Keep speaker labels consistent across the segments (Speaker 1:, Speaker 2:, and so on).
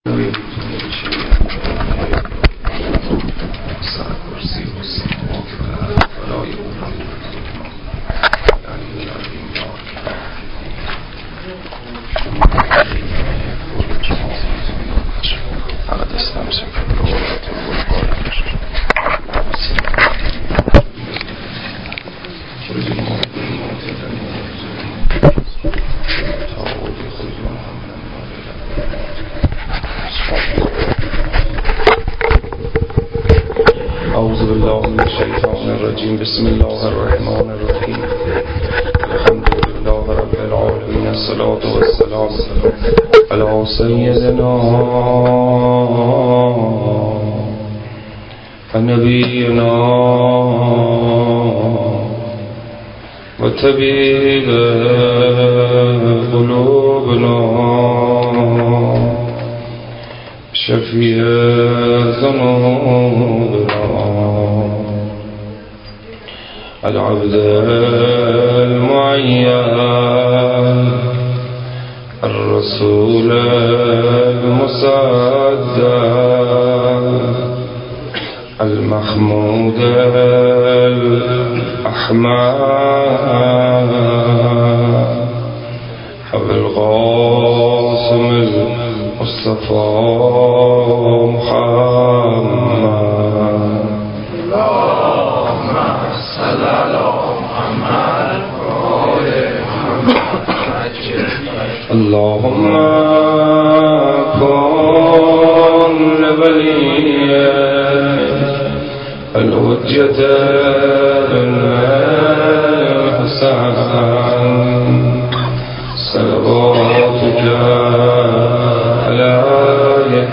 Speaker 1: بسم الله الرحمن الرحیم الحمد لله رب العالمین الصلاة والسلام علی سیدنا و نبینا و طبیب قلوبنا شفیع ذنوبنا العبد المعين الرسول المصدق المحمود الأحمد أبو القاسم المصطفى محمد اللهم كن لولي الحجة الحسن صلواتك عليه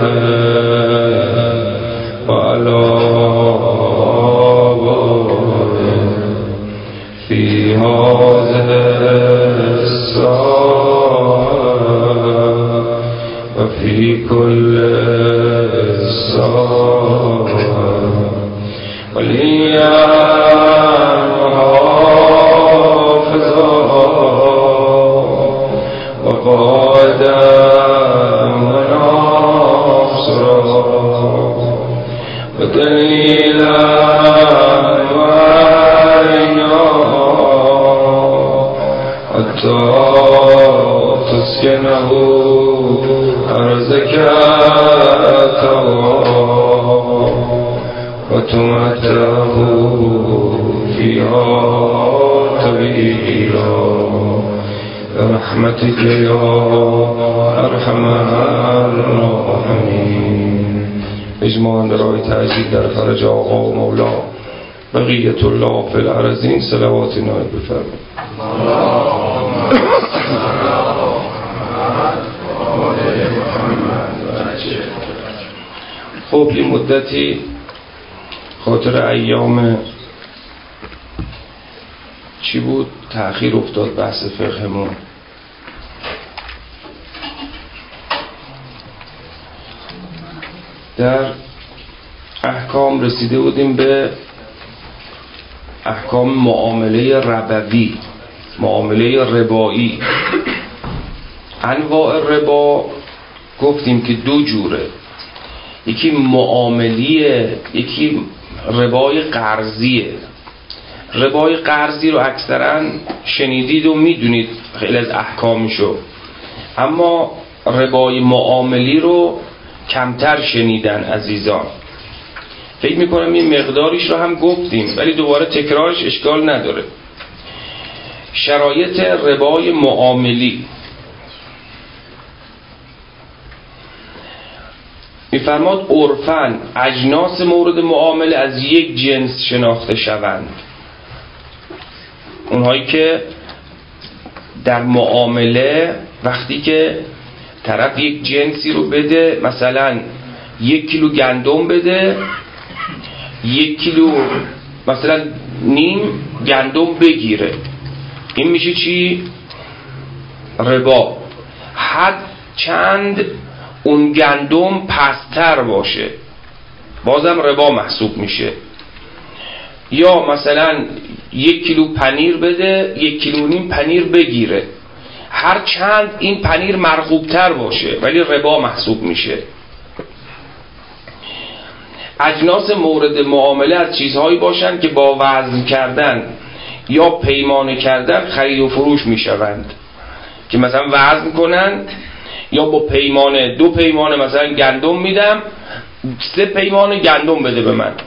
Speaker 1: وعلى في هذه الساعة وفي كل ساعة وليا وحافظا وقائدا وناصرا ودليلا حتى تسكنه أرزك وتمتعه فيها طويلا برحمتك يا أرحم الراحمين. اجماعاً برای تعجیل در فرج آقا و مولا بقیت الله فی الارضین صلوات نایب بفرمایید. خب یه مدتی خاطر ایام چی بود تأخیر افتاد بحث فقهمون. در احکام رسیده بودیم به احکام معامله ربوی، معامله ربایی. انواع ربا گفتیم که دو جوره، یکی معاملیه، یکی ربای قرضیه. ربای قرضی رو اکثرا شنیدید و میدونید خیلی از احکامشو، اما ربای معاملی رو کمتر شنیدن عزیزان. فکر میکنم این مقداریش رو هم گفتیم ولی دوباره تکرارش اشکال نداره. شرایط ربای معاملی میفرماد عرفاً اجناس مورد معامله از یک جنس شناخته شوند. اونهایی که در معامله وقتی که طرف یک جنسی رو بده، مثلا 1 کیلو گندم بده، 1 کیلو مثلا نیم گندم بگیره، این میشه چی؟ ربا. حد چند اون گندم پستر باشه بازم ربا محسوب میشه. یا مثلا 1 کیلو پنیر بده، 1 کیلو نیم پنیر بگیره، هر چند این پنیر مرغوبتر باشه ولی ربا محسوب میشه. اجناس مورد معامله از چیزهایی باشند که با وزن کردن یا پیمانه کردن خرید و فروش می شوند، که مثلا وزن کنند یا با پیمانه، 2 پیمانه مثلا گندم میدم، 3 پیمانه گندم بده به من.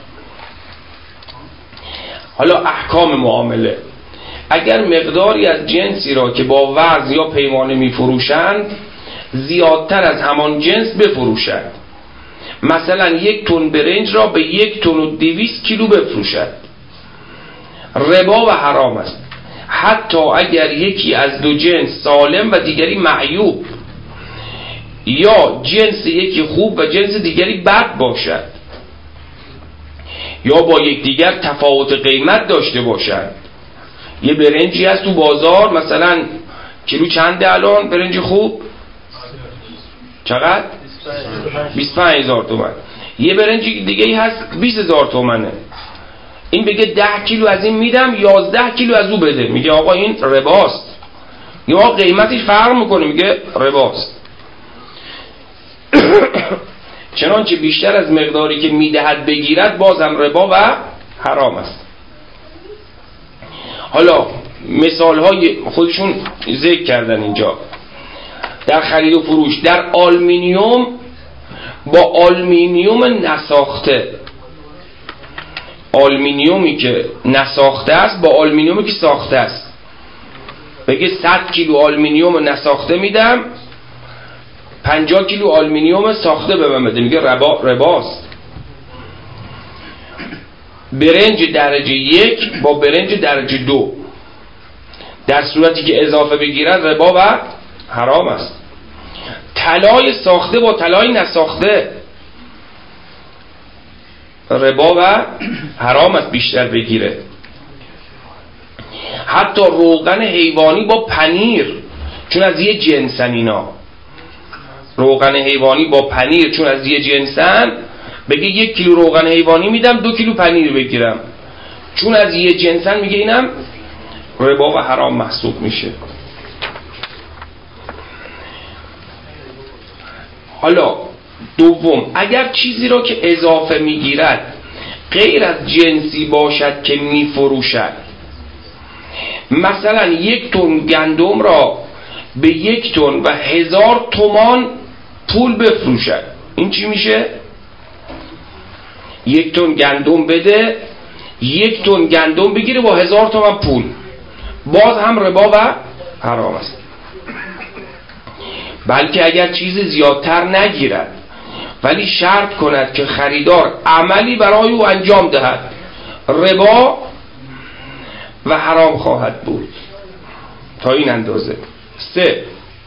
Speaker 1: حالا احکام معامله: اگر مقداری از جنسی را که با وزن یا پیمانه می فروشند زیادتر از همان جنس بفروشند، مثلا 1 تن برنج را به 1 تن و 200 کیلو بفروشد، ربا و حرام است، حتی اگر یکی از 2 جنس سالم و دیگری معیوب، یا جنس یکی خوب و جنس دیگری بد باشد، یا با یکدیگر تفاوت قیمت داشته باشند. یه برنجی هست تو بازار مثلا کیلو چنده الان برنج خوب؟ چقدر؟ 25,000 تومان. یه برنج دیگه هست 20,000 تومانه. این بگه 10 کیلو از این میدم 11 کیلو از او بده، میگه آقا این رباست. یا قیمتش فرق میکنه، میگه رباست. چنانچه بیشتر از مقداری که میدهد بگیرد بازم ربا و حرام است. حالا مثال های خودشون ذکر کردن اینجا در خرید و فروش. در آلومینیوم با آلومینیوم نساخته، آلومینیومی که نساخته است با آلومینیومی که ساخته است، بگه 100 کیلو آلومینیوم نساخته میدم 50 کیلو آلومینیوم ساخته به من بده، میگه رباست. برنج درجه 1 با برنج درجه 2 در صورتی که اضافه بگیرد ربا و حرام است. طلای ساخته با طلای نساخته ربا و حرام است بیشتر بگیره. حتی روغن حیوانی با پنیر، چون از یه جنسن اینا، روغن حیوانی با پنیر چون از یه جنسن، بگه 1 کیلو روغن حیوانی میدم 2 کیلو پنیر بگیرم، چون از یه جنسن میگه اینم ربا و حرام محسوب میشه. حالا دوم، اگر چیزی را که اضافه میگیرد غیر از جنسی باشد که میفروشد، مثلا 1 تن گندم را به 1 تن و 1000 تومان پول بفروشد، این چی میشه؟ 1 تن گندم بده 1 تن گندم بگیره با 1000 تومان پول، باز هم ربا و حرام است. بلکه اگر چیز زیادتر نگیرد ولی شرط کند که خریدار عملی برای او انجام دهد، ربا و حرام خواهد بود تا این اندازه. 3.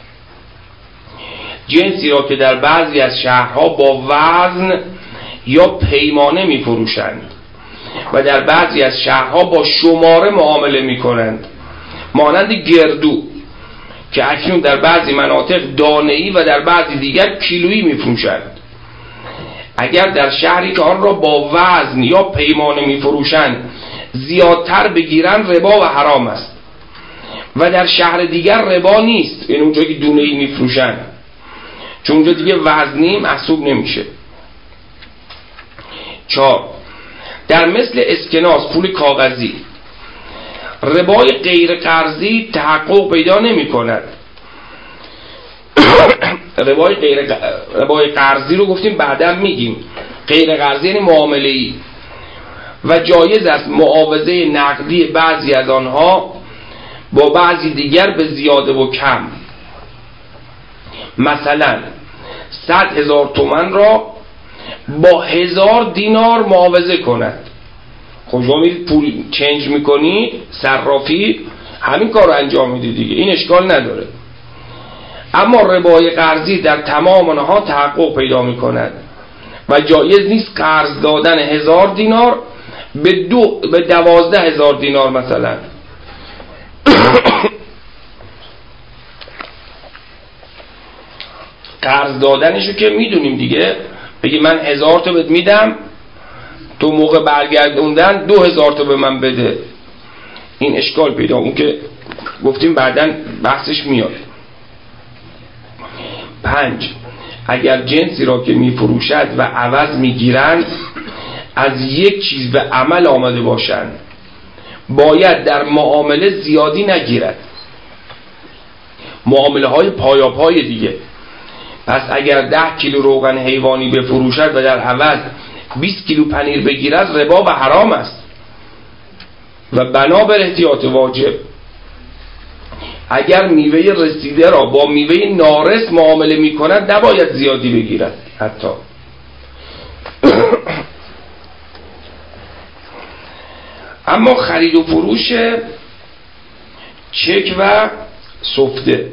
Speaker 1: جنسی را که در بعضی از شهرها با وزن یا پیمانه می فروشند و در بعضی از شهرها با شماره معامله می کنند، مانند گردو که اکنون در بعضی مناطق دانه‌ای و در بعضی دیگر کیلویی می فروشند. اگر در شهری که آن را با وزن یا پیمانه می فروشند زیادتر بگیرند ربا و حرام است، و در شهر دیگر ربا نیست، این اونجا که دونه‌ای می فروشند، چون اونجا دیگه وزنی محسوب نمیشه. 4. در مثل اسکناس پول کاغذی ربای غیر قرضی تحقق پیدا نمی کند. ربای قرضی رو گفتیم بعدا میگیم، غیر قرضی یعنی معامله‌ای، و جایز است معاوضه نقدی بعضی از آنها با بعضی دیگر به زیاده و کم، مثلا 100,000 تومان را با 1000 دینار معاوضه کند. خب شما میرید پول چنج میکنی، صرافی همین کار رو انجام میدید دیگه، این اشکال نداره. اما ربای قرضی در تمام آنها تحقق پیدا میکند و جایز نیست قرض دادن 1000 دینار به 12,000 دینار مثلا. قرض دادنشو که میدونیم دیگه، بگی من 1000 تا بهت میدم، تو موقع برگردوندن 2000 تا به من بده، این اشکال پیدا، اون که گفتیم بعداً بحثش میاد. 5. اگر جنسی را که میفروشد و عوض میگیرند از یک چیز به عمل آمده باشند باید در معامله زیادی نگیرد، معامله های پایاپای دیگه. پس اگر 10 کیلو روغن حیوانی بفروشد و در عوض 20 کیلو پنیر بگیرد ربا و حرام است و بنابر احتیاط واجب. اگر میوه رسیده را با میوه نارس معامله می کند نباید زیادی بگیرد حتی. اما خرید و فروش چک و سفته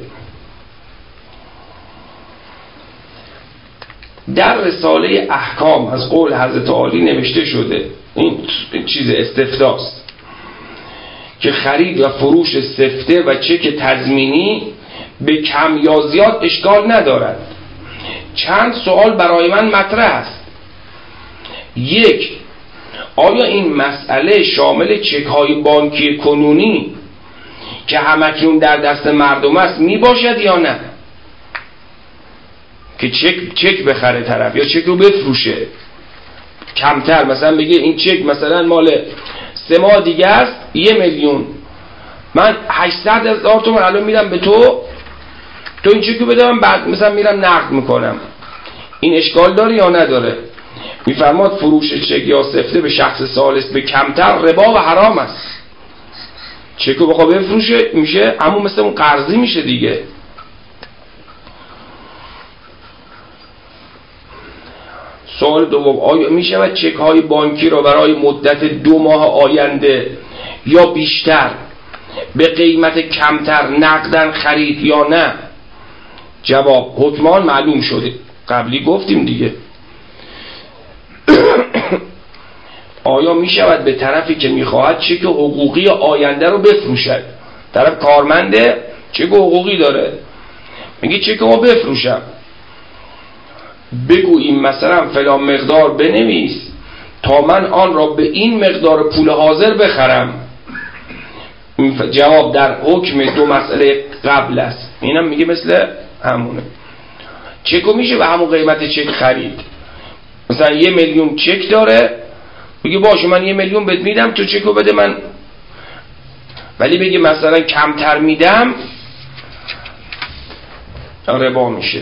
Speaker 1: در رساله احکام از قول حضرت عالی نوشته شده، این چیز استفتاست که خرید و فروش سفته و چک تضمینی به کم یا زیاد اشکال ندارد. چند سوال برای من مطرح است. 1. آیا این مسئله شامل چک های بانکی کنونی که همکنون در دست مردم است می باشد یا نه؟ که چک بخره طرف یا چک رو بفروشه کمتر، مثلا بگه این چک مثلا مال 3 ماه دیگه است 1 میلیون، من 800,000 تومان الان میدم به تو این چک رو بده، من بعد مثلا میرم نقد میکنم. این اشکال داره یا نداره؟ میفرماد فروش چک یا سفته به شخص ثالث به کمتر ربا و حرام است. چک رو بخواه بفروشه میشه همون مثل اون قرضی میشه دیگه. سوال دوم، آیا می شود چک های بانکی را برای مدت 2 ماه آینده یا بیشتر به قیمت کمتر نقدن خرید یا نه؟ جواب، حکمان معلوم شده، قبلی گفتیم دیگه. آیا می شود به طرفی که می خواهد چک حقوقی آینده رو بفروشد؟ طرف کارمنده چک حقوقی داره، میگه چک رو بفروشم، بگوییم مثلا فلان مقدار بنویس تا من آن را به این مقدار پول حاضر بخرم. جواب، در حکم 2 مسئله قبل است. اینم میگه مثل همونه. چکو میشه به همون قیمت چک خرید. مثلا 1 میلیون چک داره، بگه باشه من 1 میلیون بهت میدم تو چکو بده من، ولی بگه مثلا کمتر میدم ربا میشه.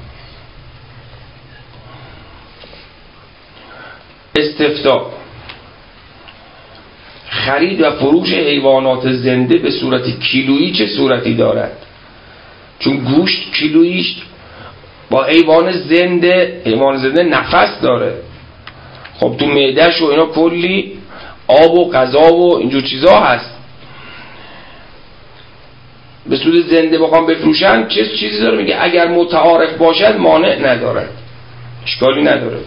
Speaker 1: استفتاء، خرید و فروش حیوانات زنده به صورت کیلویی چه صورتی دارد؟ چون گوشت کیلوییش با حیوان زنده نفس داره، خب تو معده‌ش و اینا کلی آب و غذا و اینجور چیزا هست. به صورت زنده بخوام بفروشن چه چیزی داره؟ میگه اگر متعارف باشد مانع نداره، اشکالی نداره.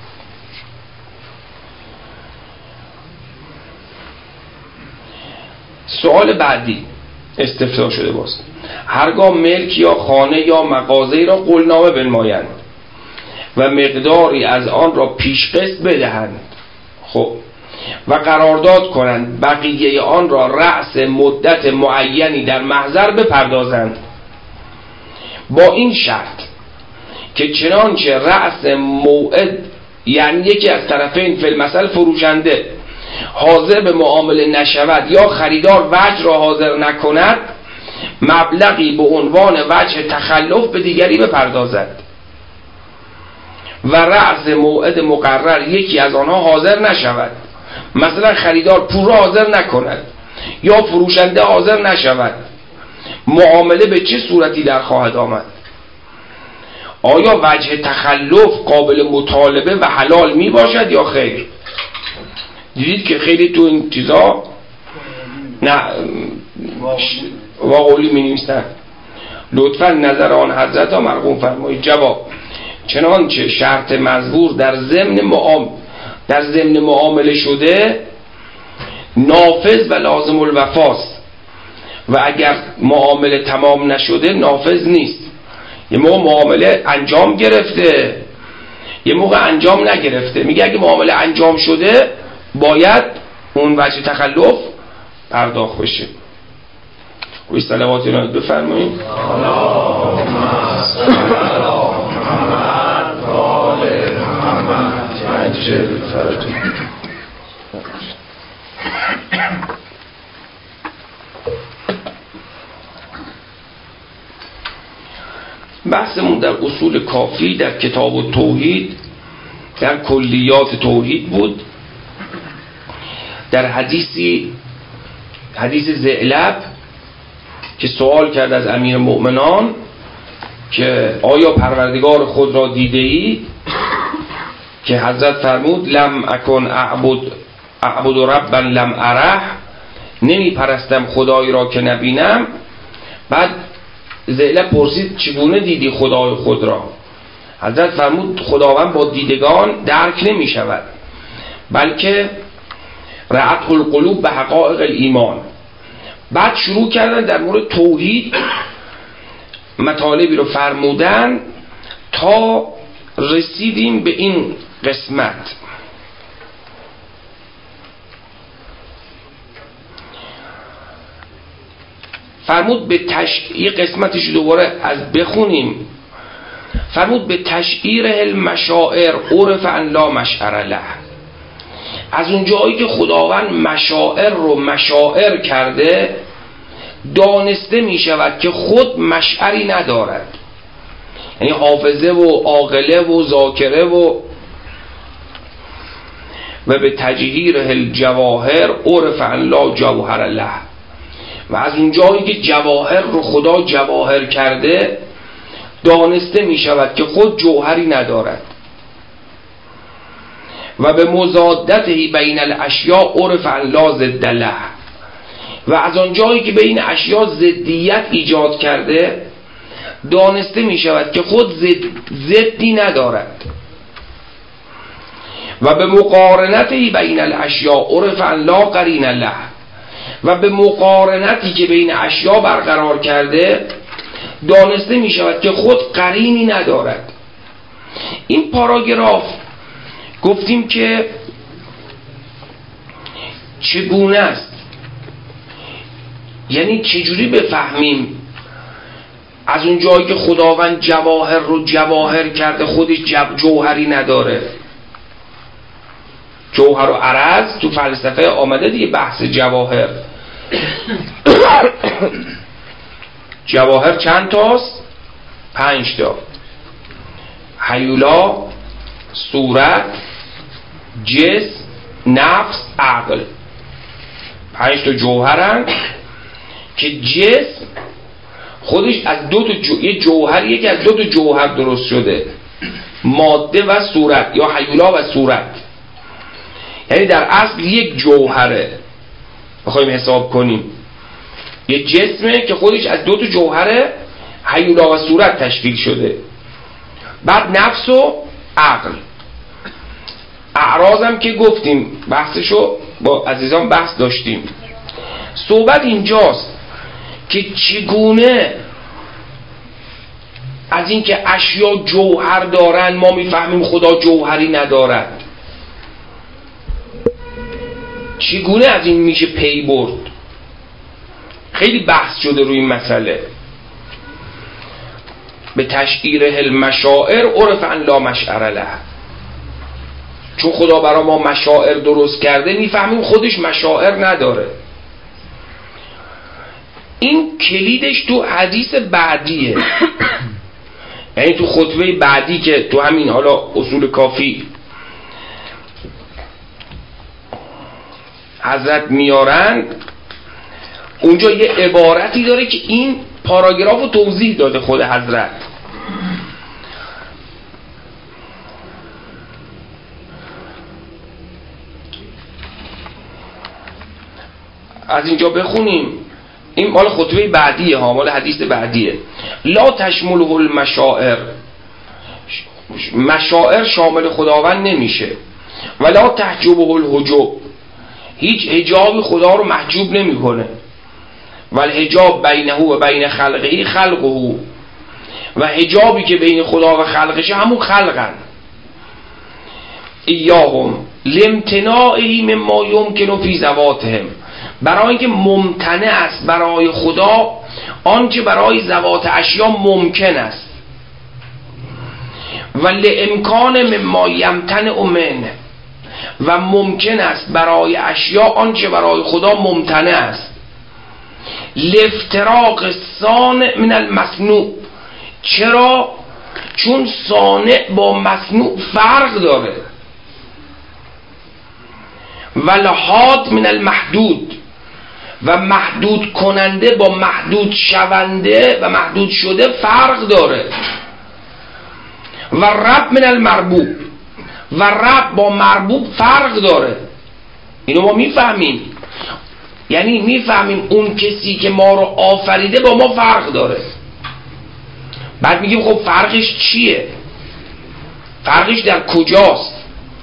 Speaker 1: سوال بعدی استفتاء شده باز، هرگاه ملک یا خانه یا مغازه‌ای را قولنامه بنمایند و مقداری از آن را پیش قسط بدهند، خب و قرارداد کنند بقیه آن را رأس مدت معینی در محضر بپردازند، با این شرط که چنانچه رأس موعد، یعنی یکی از طرفین فی المثل فروشنده حاضر به معامله نشود یا خریدار وجه را حاضر نکند، مبلغی به عنوان وجه تخلف به دیگری بپردازد و رأس موعد مقرر یکی از آنها حاضر نشود. مثلا خریدار پول را حاضر نکند یا فروشنده حاضر نشود، معامله به چه صورتی در خواهد آمد؟ آیا وجه تخلف قابل مطالبه و حلال می باشد یا خیر؟ دیدید که خیلی تو این چیزا نه واقعی می نویسن. لطفا نظر آن حضرت ها مرقوم فرمایید. جواب، چنانچه شرط مزبور در ضمن معامله شده نافذ و لازم الوفاست و اگر معامله تمام نشده نافذ نیست. یه موقع معامله انجام گرفته، یه موقع انجام نگرفته. میگه اگه معامله انجام شده باید اون وجه تخلف پرداخت بشه. و صلوات اینا بفرمایید. عجل فرج. بحثمون در اصول کافی در کتاب التوحید در کلیات توحید بود. در حدیث ذئلب که سوال کرد از امیر المؤمنان که آیا پروردگار خود را دیده ای، که حضرت فرمود لم اکن اعبد ربا لم اره، نمی پرستم خدایی را که نبینم. بعد ذئلب پرسید چگونه دیدی خدای خود را؟ حضرت فرمود خداوند با دیدگان درک نمی شود، بلکه رأت القلوب به حقائق الایمان. بعد شروع کردن در مورد توحید مطالبی رو فرمودن تا رسیدیم به این قسمت. فرمود به یه قسمتش دوباره از بخونیم. فرمود به تشعیر المشاعر عرف ان لا مشعر له. از اون جایی که خداوند مشاعر رو مشاعر کرده، دانسته می شود که خود مشعری ندارد، یعنی حافظه و عاقله و ذاکره و به تجهیر الجواهر عرف ان لا جوهر له. و از اون جایی که جواهر رو خدا جواهر کرده، دانسته می شود که خود جوهری ندارد. و به مضادته بین الاشیاء عرف ان لا ضد له. و از آن جایی که بین اشیاء ضدیت ایجاد کرده، دانسته می شود که خود ضدی ندارد. و به مقارنته بین الاشیاء عرف ان لا قرین له. و به مقارنتی که بین اشیاء برقرار کرده، دانسته می شود که خود قرینی ندارد. این پاراگراف گفتیم که چگونه است، یعنی چجوری بفهمیم از اون جایی که خداوند جواهر رو جواهر کرده خودش جوهری نداره. جوهر و عرض تو فلسفه آمده دیگه، بحث جواهر. جواهر چند تاست؟ 5 تا: هیولا، صورت، جسم، نفس، عقل. 5 تا جوهرن که جسم خودش از یه جوهریه که از 2 تا جوهر درست شده، ماده و صورت، یا هیولا و صورت. یعنی در اصل یک جوهره بخوایم حساب کنیم. یه جسمه که خودش از 2 تا جوهر هیولا و صورت تشکیل شده. بعد نفس و عقل. اعراض هم که گفتیم بحثشو با عزیزان بحث داشتیم. صحبت اینجاست که چگونه از اینکه اشیا جوهر دارن ما میفهمیم خدا جوهری ندارد. چگونه از این میشه پی برد؟ خیلی بحث شده روی این مسئله. به تشعیر المشاعر عرف ان لا مشعر له. چون خدا برای ما مشاعر درست کرده، میفهمیم خودش مشاعر نداره. این کلیدش تو حدیث بعدیه. یعنی تو خطبه بعدی که تو همین حالا اصول کافی حضرت میارن، اونجا یه عبارتی داره که این پاراگراف رو توضیح داده خود حضرت. از اینجا بخونیم. این مال خطبه بعدیه ها، مال حدیث بعدیه. لا تشمله المشاعر، مشاعر شامل خداوند نمیشه. ولا تحجبه الحجب، هیچ حجابی خدا رو محجوب نمیکنه. والحجاب بینه و بین خلقه خلقه، و حجابی که بین خدا و خلقشه همون خلقن. ایاهم لامتناعه مما یمکن فی ذواتهم، برای اینکه ممتنع است برای خدا آنچه برای ذوات اشیا ممکن است. و لامکان مما یمتنع منه، و ممکن است برای اشیاء آنچه برای خدا ممتنع است. لافتراق صانع من المصنوع. چرا؟ چون صانع با مصنوع فرق داره. و الحاد من المحدود. و محدود کننده با محدود شونده و محدود شده فرق داره. و رب من المربوب. و رب با مربوب فرق داره. اینو ما میفهمیم. یعنی میفهمیم اون کسی که ما رو آفریده با ما فرق داره. بعد میگیم خب فرقش چیه؟ فرقش در کجاست؟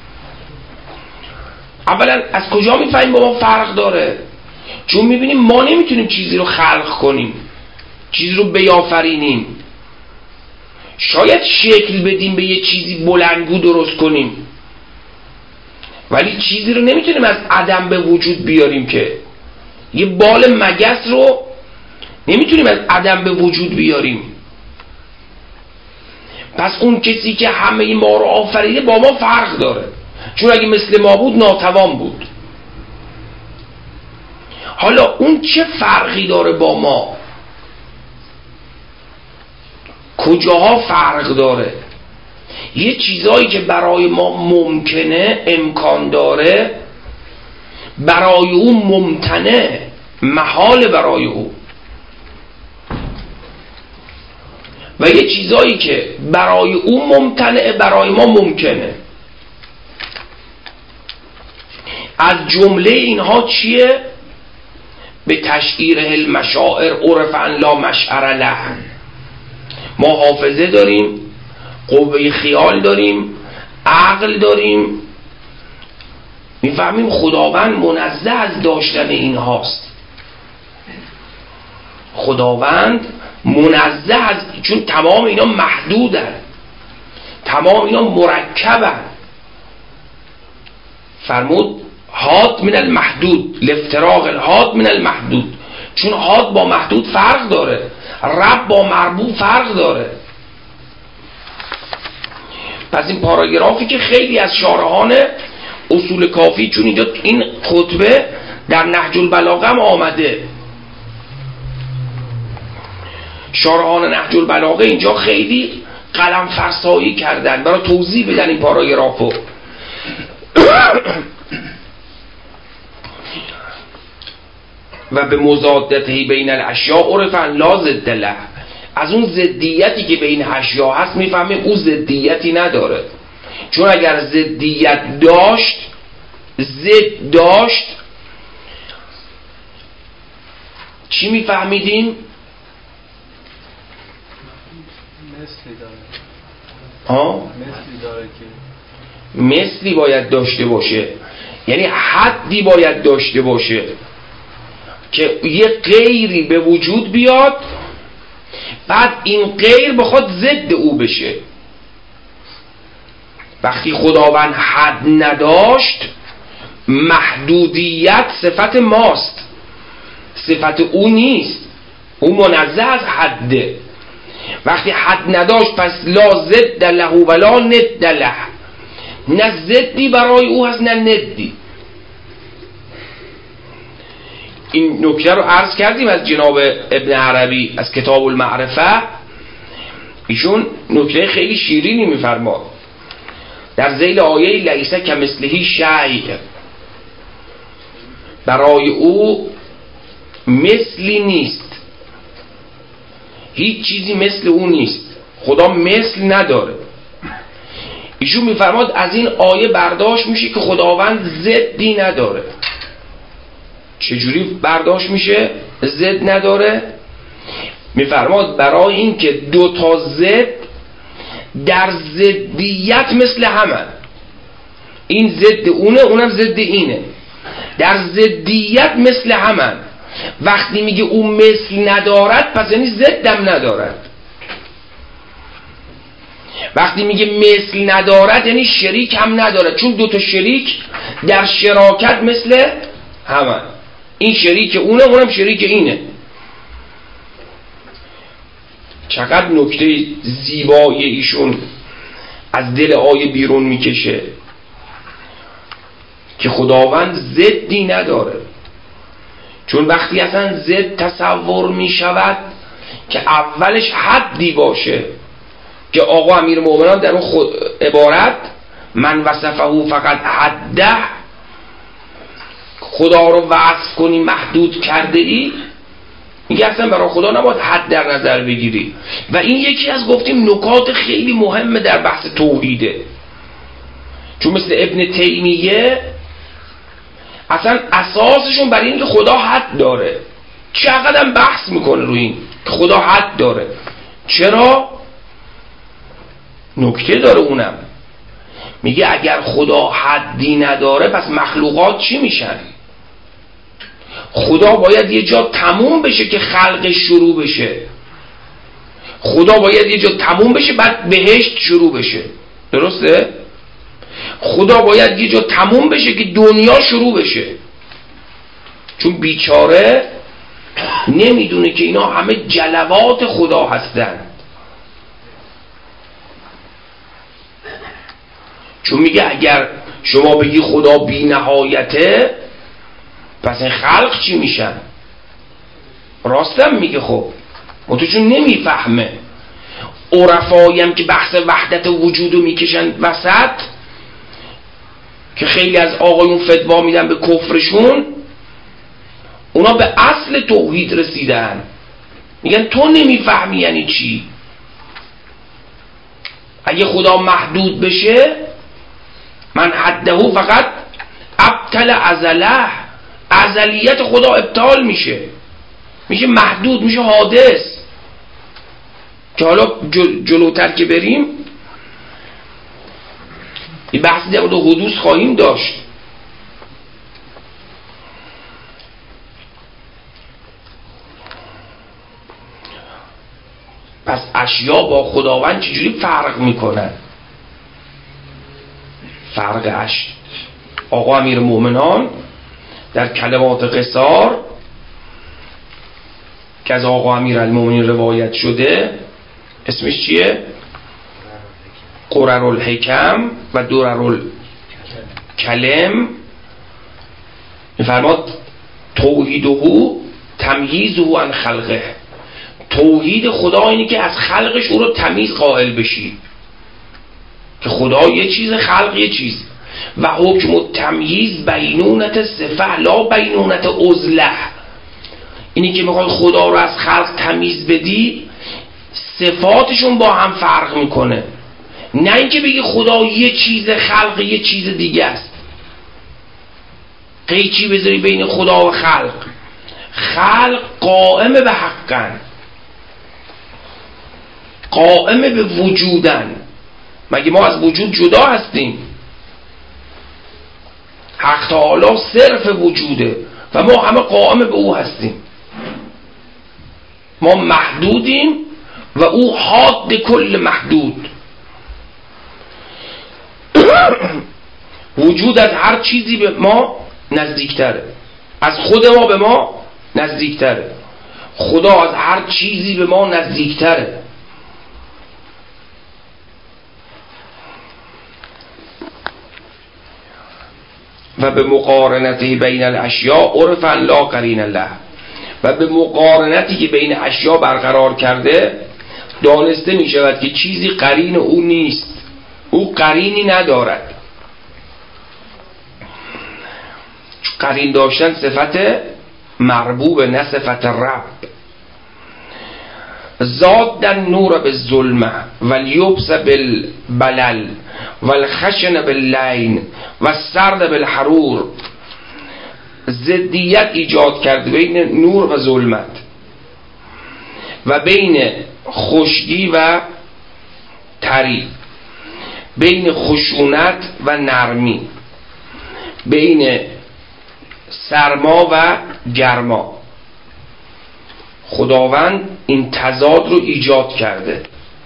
Speaker 1: اولا از کجا میفهمیم با ما فرق داره؟ چون میبینیم ما نمیتونیم چیزی رو خلق کنیم، چیزی رو بیافرینیم. شاید شکل بدیم به یه چیزی بلندگو درست کنیم، ولی چیزی رو نمیتونیم از عدم به وجود بیاریم. که یه بال مگس رو نمیتونیم از عدم به وجود بیاریم. پس اون کسی که همه ما رو آفریده با ما فرق داره، چون اگه مثل ما بود ناتوان بود. حالا اون چه فرقی داره با ما؟ کجاها فرق داره؟ یه چیزایی که برای ما ممکنه، امکان داره، برای او ممتنع، محال برای او. و یه چیزایی که برای او ممتنع برای ما ممکنه. از جمله اینها چیه؟ به تشعیر المشاعر عرفا لا مشعر له. ما حافظه داریم، قوه خیال داریم، عقل داریم، میفهمیم خداوند منزه از داشتن اینهاست. خداوند منزه از، چون تمام اینا محدودن، تمام اینا مرکبن. فرمود حاد من المحدود، لافتراق الحاد من المحدود. چون حاد با محدود فرق داره، رب با مربوب فرق داره. پس این پاراگرافی که خیلی از شارحان اصول کافی، چون اینجا این خطبه در نهج البلاغه هم آمده، شارحان نهج البلاغه اینجا خیلی قلم فرسایی کردن برای توضیح بدن این پاراگرافو. و به مضادته بین الاشیاء عرفا لا ضد له. از اون ضدیتی که بین اشیاء هست میفهمیم او ضدیتی نداره. چون اگر ضدیت داشت، ضد داشت، چی میفهمیدیم؟
Speaker 2: مثلی داره. مثلی داره که
Speaker 1: مثلی باید داشته باشه، یعنی حدی باید داشته باشه که یه غیری به وجود بیاد، بعد این غیر بخواد ضد او بشه. وقتی خداوند حد نداشت، محدودیت صفت ماست، صفت او نیست، او منزه از حده. وقتی حد نداشت پس لا ضد له ولا ند له، نه ضدی برای او هست نه ندی. این نکته رو عرض کردیم از جناب ابن عربی از کتاب المعرفه. ایشون نکته خیلی شیرینی میفرماد در ذیل آیه لیس کمثله شیء. برای او مثلی نیست، هیچ چیزی مثل او نیست، خدا مثل نداره. ایشون میفرماد از این آیه برداشت میشه که خداوند ضدی نداره. چجوری برداشت میشه ضد نداره؟ میفرماد برای این که دو تا ضد در ضدیت مثل همن، این ضد اونه اونم ضد اینه، در ضدیت مثل همن. وقتی میگه او مثل ندارد پس یعنی ضدم ندارد. وقتی میگه مثل ندارد یعنی شریک هم ندارد، چون دو تا شریک در شراکت مثل همن، این شریک اونه اونم شریک اینه. چقدر نکته زیبایی ایشون از دل آیه بیرون میکشه. که خداوند ضدی نداره. چون وقتی اصلا ضد تصور می شود که اولش حدی باشه که آقا امیرالمومنین در اون عبارت من وصفه فقط حده، خدا رو وصف کنی محدود کرده ای، میگه اصلا برای خدا نباید حد در نظر بگیری. و این یکی از گفتیم نکات خیلی مهمه در بحث توحیده. چون مثل ابن تیمیه اصلا اساسشون برای این که خدا حد داره، چقدر بحث میکنه روی این که خدا حد داره. چرا؟ نکته داره اونم، میگه اگر خدا حدی نداره پس مخلوقات چی میشن؟ خدا باید یه جا تموم بشه که خلقش شروع بشه. خدا باید یه جا تموم بشه بعد بهشت شروع بشه. درسته؟ خدا باید یه جا تموم بشه که دنیا شروع بشه. چون بیچاره نمیدونه که اینا همه جلوات خدا هستن. چون میگه اگر شما بگی خدا بی نهایته پس این خلق چی میشن؟ راستم میگه. خب تو چون نمیفهمه، عرفاییم که بحث وحدت وجودو میکشن وسط، که خیلی از آقایون فتوا میدن به کفرشون، اونا به اصل توحید رسیدن. میگن تو نمیفهمی یعنی چی. اگه خدا محدود بشه من حده فقط ابطل ازله، ازلیت خدا ابطال میشه محدود، میشه حادث. که حالا جلوتر که بریم این بحثی در مورد حدوث خواهیم داشت. پس اشیا با خداوند چجوری فرق میکنن؟ فرقش آقا امیرالمومنین در کلمات قصار که از آقا امیرالمومنین روایت شده اسمش چیه؟ قررالحکم و دررالکلم. میفرماد توحیده تمییزه عن خلقه، توحید خدا اینه که از خلقش او رو تمیز قائل بشی که خدا یه چیز، خلق یه چیز. و حکم التمییز بینونت صفه لا بینونت عزله، اینی که میخوای خدا رو از خلق تمیز بدی صفاتشون با هم فرق میکنه، نه اینکه بگی خدا یه چیز، خلق یه چیز دیگه است. قیچی بذاری بین خدا و خلق. خلق قائم به حقن، قائم به وجودن. مگه ما از وجود جدا هستیم؟ حق تعالی صرف وجوده و ما همه قائم به او هستیم. ما محدودیم و او حاد کل محدود. وجود از هر چیزی به ما نزدیکتره، از خود ما به ما نزدیکتره. خدا از هر چیزی به ما نزدیکتره. و به مقارنتی بین الاشیاء عرفا لا قرین له، و به مقارنتی که بین اشیاء برقرار کرده دانسته می شود که چیزی قرین او نیست، او قرینی ندارد. قرین داشتن صفت مربوب نه صفت رب. زاد در نور به ظلمه و لیبس بالبلل و الخشن باللین و سرد بالحرور. ضدیت ایجاد کرده بین نور و ظلمت و بین خشکی و تری، بین خشونت و نرمی، بین سرما و گرما. خداوند این تضاد رو ایجاد کرده.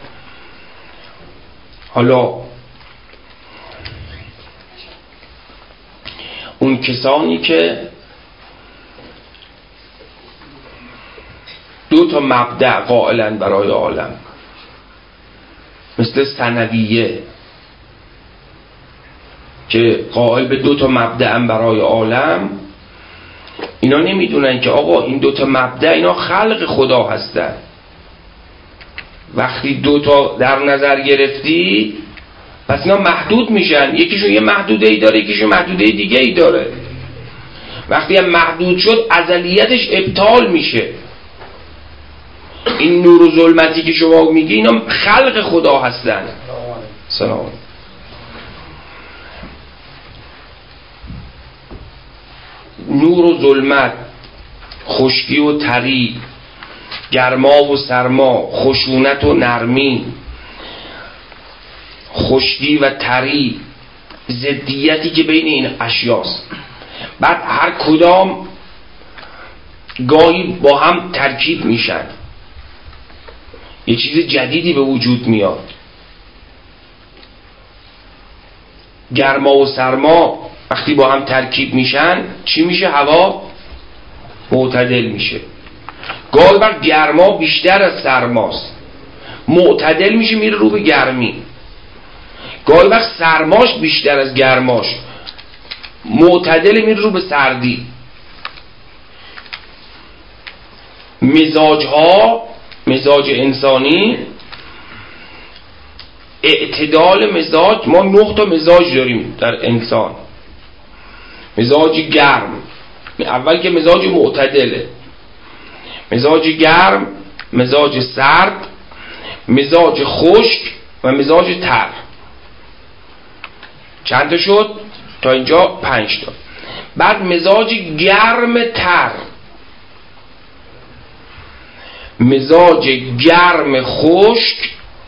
Speaker 1: حالا اون کسانی که دو تا مبدأ قائلن برای عالم، مثل ثنویه، که قائل به 2 مبدأ برای عالم، اینا نمیدونن که آقا این 2 مبدأ اینا خلق خدا هستن. وقتی 2 در نظر گرفتی پس اینا محدود میشن، یکیشون یه محدوده ای داره، یکیشون محدوده دیگه ای داره. وقتی هم محدود شد ازلیتش ابطال میشه. این نور و ظلمتی که شما میگی اینا خلق خدا هستن. سلام. نور و ظلمت، خشکی و تری، گرما و سرما، خشونت و نرمی، خشکی و تری، ضدیتی که بین این اشیاست. بعد هر کدام گاهی با هم ترکیب میشن، یه چیز جدیدی به وجود میاد. گرما و سرما وقتی با هم ترکیب میشن چی میشه؟ هوا معتدل میشه. گاهی وقت گرما بیشتر از سرماست، معتدل میشه، میره رو به گرمی. گاهی وقت سرماش بیشتر از گرماش، معتدل، میره رو به سردی. مزاج انسانی، اعتدال مزاج. ما 9 تا مزاج داریم در انسان. مزاج گرم، اول که مزاج معتدله، مزاج گرم، مزاج سرد، مزاج خشک و مزاج تر. چند تا شد؟ تا اینجا 5 تا. بعد مزاج گرم تر، مزاج گرم خشک،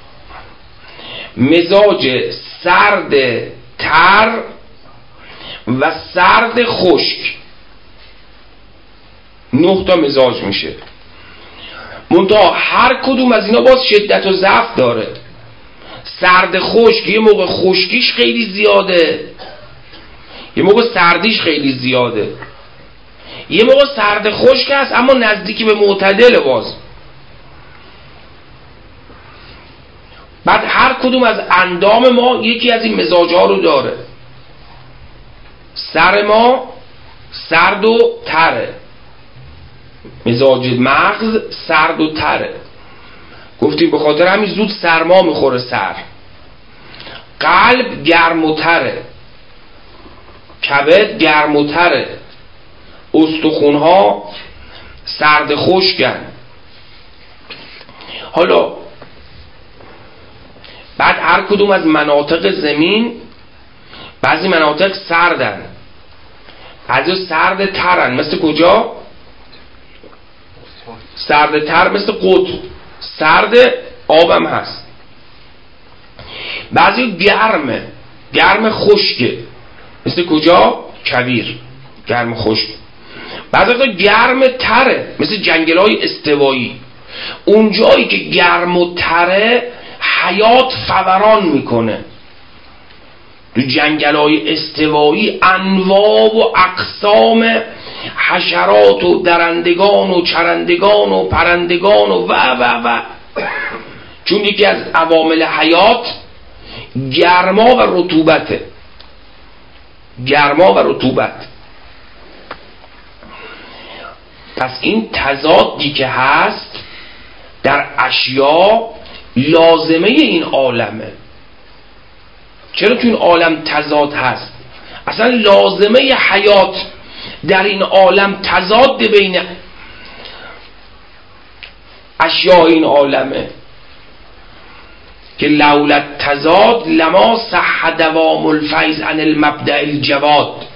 Speaker 1: مزاج سرد تر و سرد خشک. 9 تا مزاج میشه. منتها هر کدوم از اینا باز شدت و ضعف داره. سرد خشک یه موقع خشکیش خیلی زیاده، یه موقع سردیش خیلی زیاده، یه موقع سرد خشک هست اما نزدیکی به معتدل باز. بعد هر کدوم از اندام ما یکی از این مزاج‌ها رو داره. سر ما سرد و تره، مزاج مغز سرد و تره. گفتیم به خاطر همین زود سرما میخوره سر. قلب گرم و تره، کبد گرم و تره، استخونها سرد خشکن. حالا بعد هر کدوم از مناطق زمین، بعضی مناطق سردن، بعضی سرد ترن. مثل کجا؟ سرد تر مثل قطب، سرد آبم هست. بعضی گرم خشکه، مثل کجا؟ کویر، گرم خشک. بعضی گرم تره، مثل جنگل‌های استوایی. اون جایی که گرم و تره حیات فوران میکنه. تو جنگل‌های استوایی انواع و اقسام حشرات و درندگان و چرندگان و پرندگان و چون یکی از عوامل حیات گرما و رطوبته. گرما و رطوبت. پس این تضادی که هست در اشیا لازمه این عالمه. چرا تو این عالم تضاد هست؟ اصلا لازمه حیات در این عالم تضاد بین اشیاء این عالمه که لولا تضاد لما صح دوام الفیض عن المبدأ الجواد.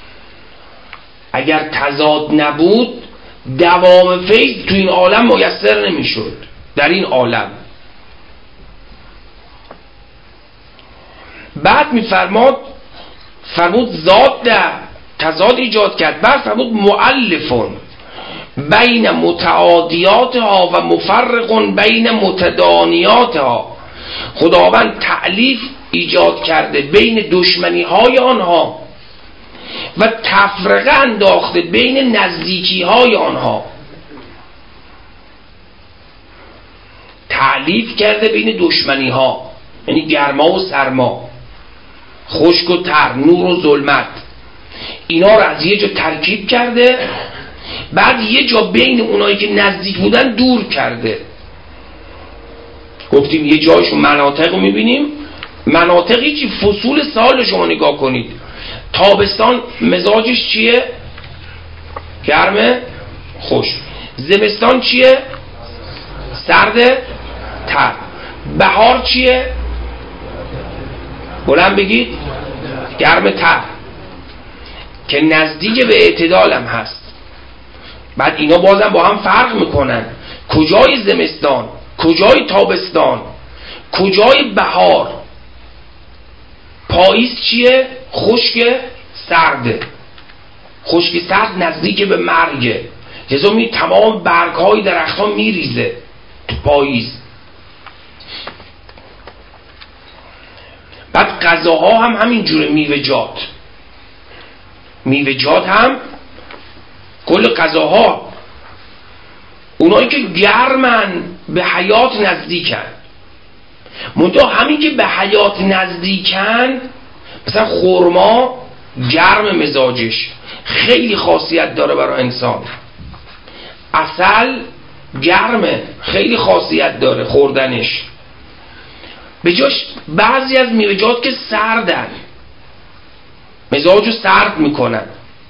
Speaker 1: اگر تضاد نبود دوام فیض تو این عالم میسر نمیشد. در این عالم بعد میفرماد ذات در تضاد ایجاد کرد. بعد فرمود مؤلفون بین متعادیاتها و مفرقون بین متدانیاتها. خداوند تألیف ایجاد کرده بین دشمنی های آنها و تفرقه انداخته بین نزدیکی های آنها. تألیف کرده بین دشمنی ها، یعنی گرما و سرما. خشک و تر، نور و ظلمت، اینا رو از یه جا ترکیب کرده، بعد یه جا بین اونایی که نزدیک بودن دور کرده. گفتیم یه جایشون مناطق رو میبینیم، مناطقی چی؟ فصول سال شما نگاه کنید. تابستان مزاجش چیه؟ گرمه، خوش. زمستان چیه؟ سرده، تر. بهار چیه؟ بلند بگید. گرم تر، که نزدیک به اعتدال هم هست. بعد اینا بازم با هم فرق میکنن، کجای زمستان، کجای تابستان، کجای بهار. پاییز چیه؟ خشک سرده. خشک سرد نزدیک به مرگه، لذا می تمام برگ‌های درخت‌ها میریزه تو پاییز. بعد غذاها هم همین جوره، میوه‌جات هم کل غذاها، اونایی که گرمن به حیات نزدیکن. منتها همین که به حیات نزدیکن، مثلا خرما گرم مزاجش خیلی خاصیت داره برای انسان، عسل گرمه خیلی خاصیت داره خوردنش، به جاش بعضی از میوه‌جات که سردن مزاجو سرد میکنن.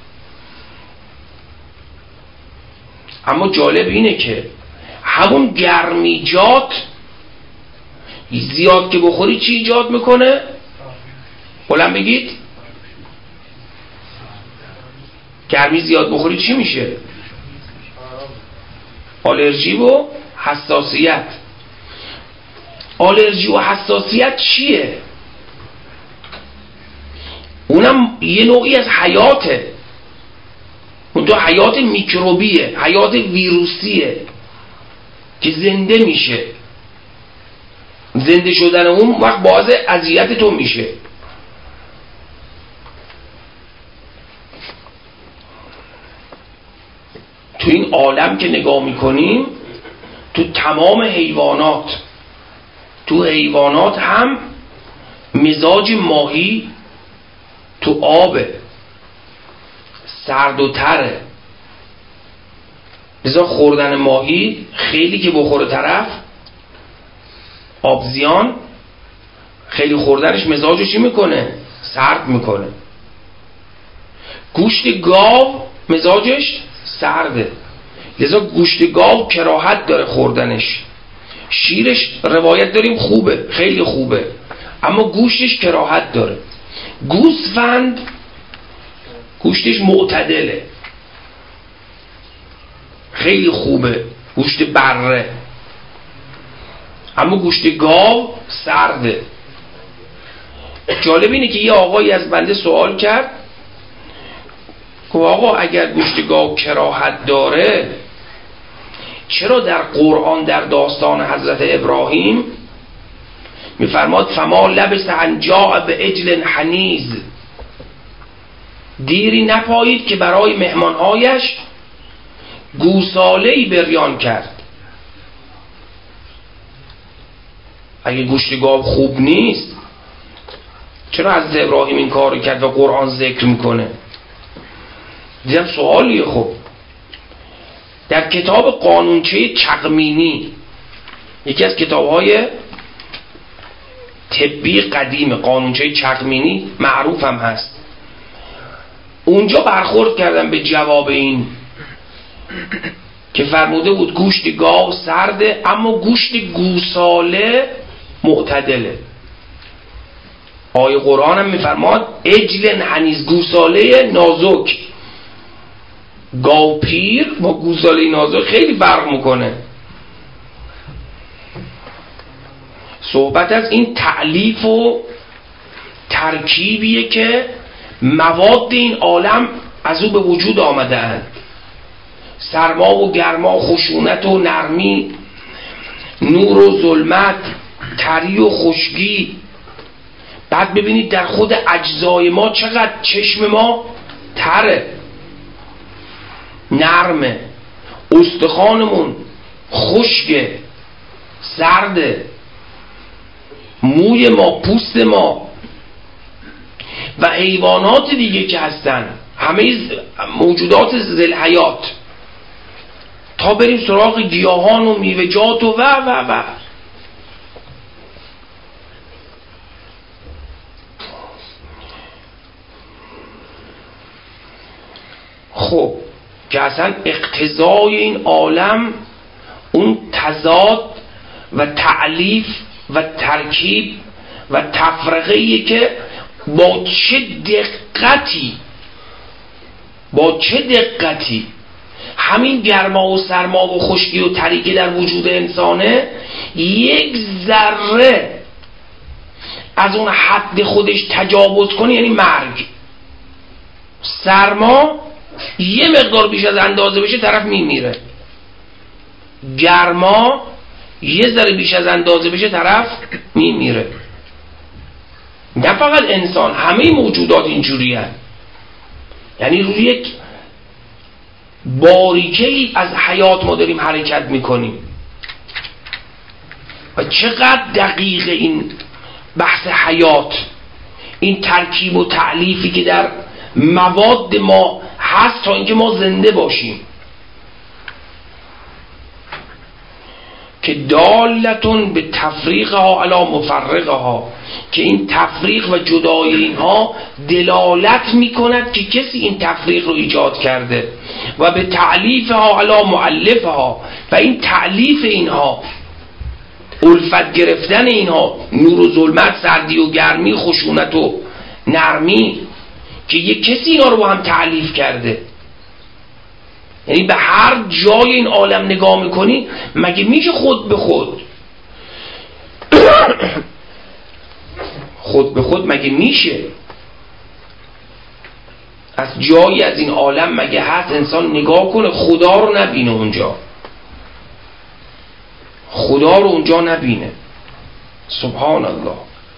Speaker 1: اما جالب اینه که همون گرمیجات زیاد که بخوری چی ایجاد میکنه؟ بلند بگید. گرمی زیاد بخوری چی میشه؟ آلرژی و حساسیت. آلرژی و حساسیت چیه؟ اونم یه نوعی از حیاته، اون تو حیات میکروبیه، حیات ویروسیه که زنده میشه. زنده شدن اون وقت باعث اذیت تو میشه. تو این عالم که نگاه میکنیم، تو تمام حیوانات، تو حیوانات هم مزاج ماهی تو آبه، سرد و تره. لذا خوردن ماهی خیلی که بخوره طرف آبزیان، خیلی خوردنش مزاجو چی میکنه؟ سرد میکنه. گوشت گاو مزاجش سرده، لذا گوشت گاو کراهت داره خوردنش. شیرش روایت داریم خوبه، خیلی خوبه، اما گوشتش کراهت داره. گوسفند گوشتش معتدله، خیلی خوبه، گوشت بره، اما گوشت گاو سرده. جالب اینه که یه آقایی از بنده سوال کرد، که آقا اگر گوشت گاو کراهت داره، چرا در قرآن در داستان حضرت ابراهیم میفرماد فما لبس ان جاء بعجل حنیذ، دیری نپایید که برای مهمانهایش گوساله‌ای بریان کرد. اگه گوشت گاو خوب نیست، چرا حضرت ابراهیم این کار کرد و قرآن ذکر میکنه؟ دیدم سوالیه. خب در کتاب قانونچه چقمینی، یکی از کتاب‌های طبی قدیم، قانونچه چقمینی معروف هم هست، اونجا برخورد کردم به جواب این که فرموده بود گوشت گاو سرده، اما گوشت گوساله معتدله. آیه قرآن هم میفرماد عجل حنیذ، گوساله نازک. گاو پیر با گوساله نازک خیلی فرق میکنه. صحبت از این تألیف و ترکیبیه که مواد این عالم از او به وجود آمده اند. سرما و گرما، خشونت و نرمی، نور و ظلمت، تری و خشکی. بعد ببینید در خود اجزای ما چقدر چشم ما تره، نرمه، استخوانمون خشکه، سرده، موی ما، پوست ما و حیوانات دیگه که هستن، همه موجودات ذی الحیات، تا بریم سراغ گیاهان و میوه‌جات و خب که اصلا اقتضای این عالم اون تضاد و تعلیف و ترکیب و تفرقه‌ایه که با چه دقتی همین گرما و سرما و خشکی و تری که در وجود انسانه یک ذره از اون حد خودش تجاوز کنه یعنی مرگ. سرما یه مقدار بیش از اندازه بشه طرف میمیره، گرما یه ذره بیش از اندازه بشه طرف میمیره. نه فقط انسان، همه موجودات اینجوری هست. یعنی روی یک باریکه‌ای از حیات ما داریم حرکت میکنیم و چقدر دقیق این بحث حیات، این ترکیب و تألیفی که در مواد ما هست تا اینکه ما زنده باشیم، که دالتون به تفریقها علی مفرقها، که این تفریق و جدای اینها دلالت میکند که کسی این تفریق رو ایجاد کرده، و به تألیفها علی مؤلفها، و این تألیف اینها، الفت گرفتن اینها، نور و ظلمت، سردی و گرمی، خشونت و نرمی، که یک کسی اینا رو با هم تألیف کرده. یعنی به هر جای این عالم نگاه میکنی مگه میشه خود به خود مگه میشه از جایی از این عالم مگه هست انسان نگاه کنه خدا رو نبینه اونجا، خدا رو اونجا نبینه؟ سبحان الله.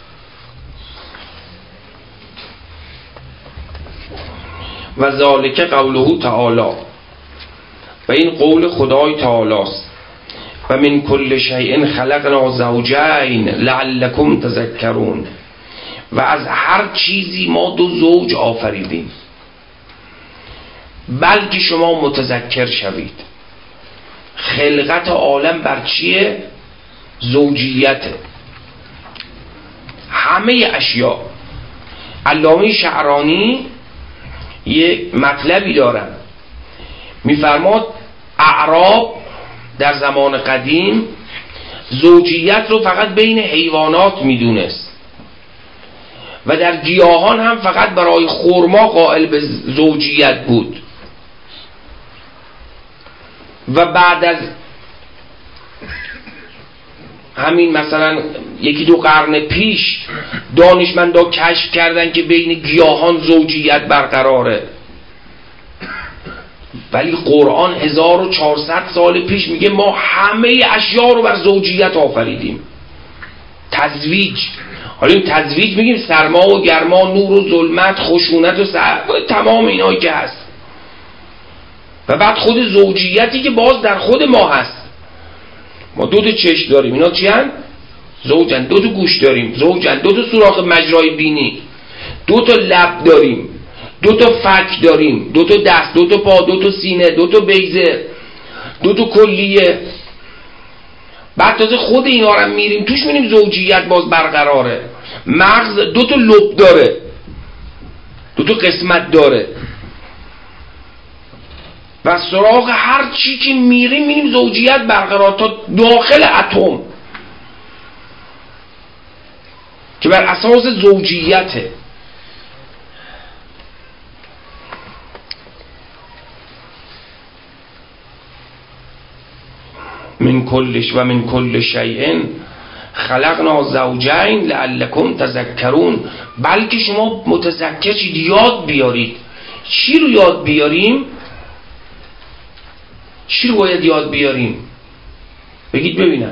Speaker 1: و ذالک قوله تعالی، و این قول خدای تعالی است، و من کل شیء خلقنا زوجین لعلکم تذکرون، و از هر چیزی ما دو زوج آفریدیم بلکه شما متذکر شوید. خلقت عالم بر چیه؟ زوجیته. همه اشیاء. علامه شعرانی یک مطلبی دارن، میفرماد اعراب در زمان قدیم زوجیت رو فقط بین حیوانات میدونست و در گیاهان هم فقط برای خرما قائل به زوجیت بود، و بعد از همین مثلا یکی دو قرن پیش دانشمندا کشف کردن که بین گیاهان زوجیت برقراره. ولی قرآن 1400 سال پیش میگه ما همه اشیاء رو بر زوجیت آفریدیم. تزویج، حالا این تزویج میگیم سرما و گرما، نور و ظلمت، خشونت و تمام اینایی که هست، و بعد خود زوجیتی که باز در خود ما هست. ما دو تا چشم داریم، اینا چی هن؟ زوجن. دو تا گوش داریم، زوجن. دو تا سوراخ مجرای بینی، دو تا لب داریم، دو تا فک داریم، دو تا دست، دو تا پا، دو تا سینه، دو تا بیضه، دو تا کلیه. بعد تازه خود اینا رو میریم توش میریم زوجیت باز برقراره. مغز دو تا لب داره، دو تا قسمت داره، و سراغ هر چی که میریم زوجیت برقرار تا داخل اتم که بر اساس زوجیته. من کل شیء خلقنا زوجین لعلکم تذکرون، بلکه شما متذکر شید، یاد بیارید. چی رو یاد بیاریم؟ چی رو باید یاد بیاریم؟ بگید ببینم.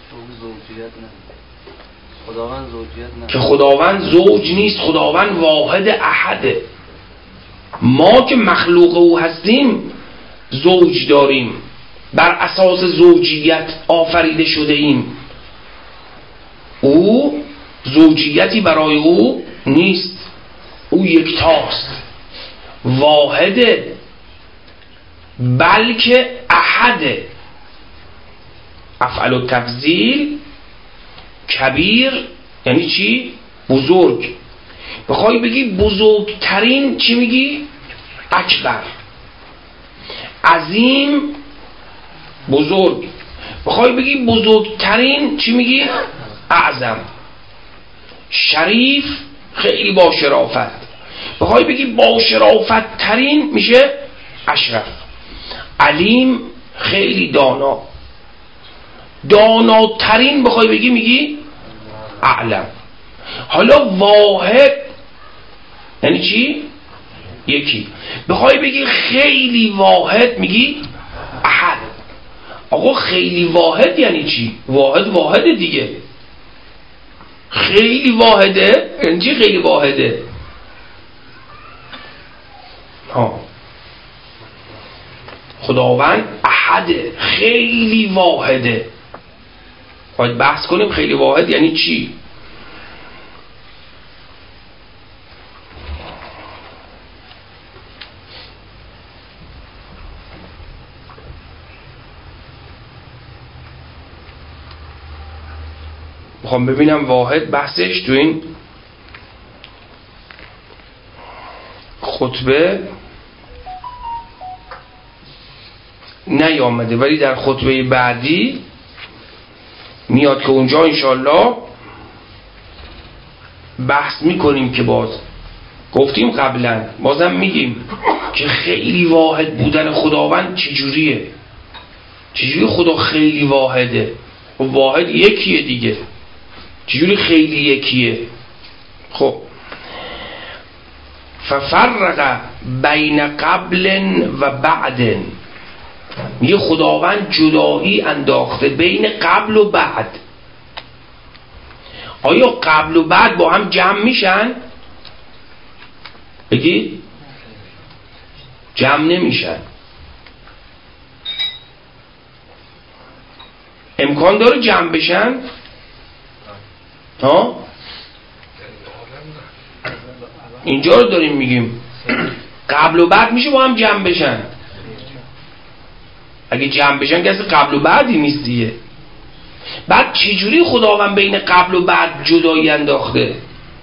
Speaker 2: خداوند زوجیت نه،
Speaker 1: که خداوند زوج نیست، خداوند واحد احده. ما که مخلوق او هستیم زوج داریم، بر اساس زوجیت آفریده شده ایم. او زوجیتی برای او نیست، او یکتاست، واحده، بلکه احده. افعل التفضیل کبیر یعنی چی؟ بزرگ. بخوای بگی بزرگترین چی میگی؟ اکبر. عظیم بزرگ. بخوای بگی بزرگترین چی میگی؟ اعظم. شریف خیلی با شرافت. بخوای بگی با شرافت ترین میشه اشرف. علیم خیلی دانا. داناترین بخوای بگی میگی اعلم. حالا واحد یعنی چی؟ یکی. بخوای بگی خیلی واحد میگی احد. آقا خیلی واحد یعنی چی؟ واحد دیگه. خیلی واحده یعنی چی خیلی واحده؟ خداوند احده، خیلی واحده. باید بحث کنیم خیلی واحد یعنی چی. میخوام ببینم واحد بحثش تو این خطبه نیامده، ولی در خطبه بعدی میاد که اونجا انشالله بحث میکنیم. که باز گفتیم قبلا، بازم میگیم که خیلی واحد بودن خداوند چجوریه، چجوری خدا خیلی واحده. واحد یکیه دیگه، چجوری خیلی یکیه؟ خب ففرق بین قبل و بعد، میگه خداوند جدایی انداخته بین قبل و بعد. آیا قبل و بعد با هم جمع میشن؟ بگید جمع نمیشن. امکان داره جمع بشن؟ ها؟ اینجا رو داریم میگیم قبل و بعد میشه با هم جمع بشن. اگه جمع بشن که اصلا قبل و بعدی نیست دیگه. بعد چجوری خداوند بین قبل و بعد جدایی انداخته؟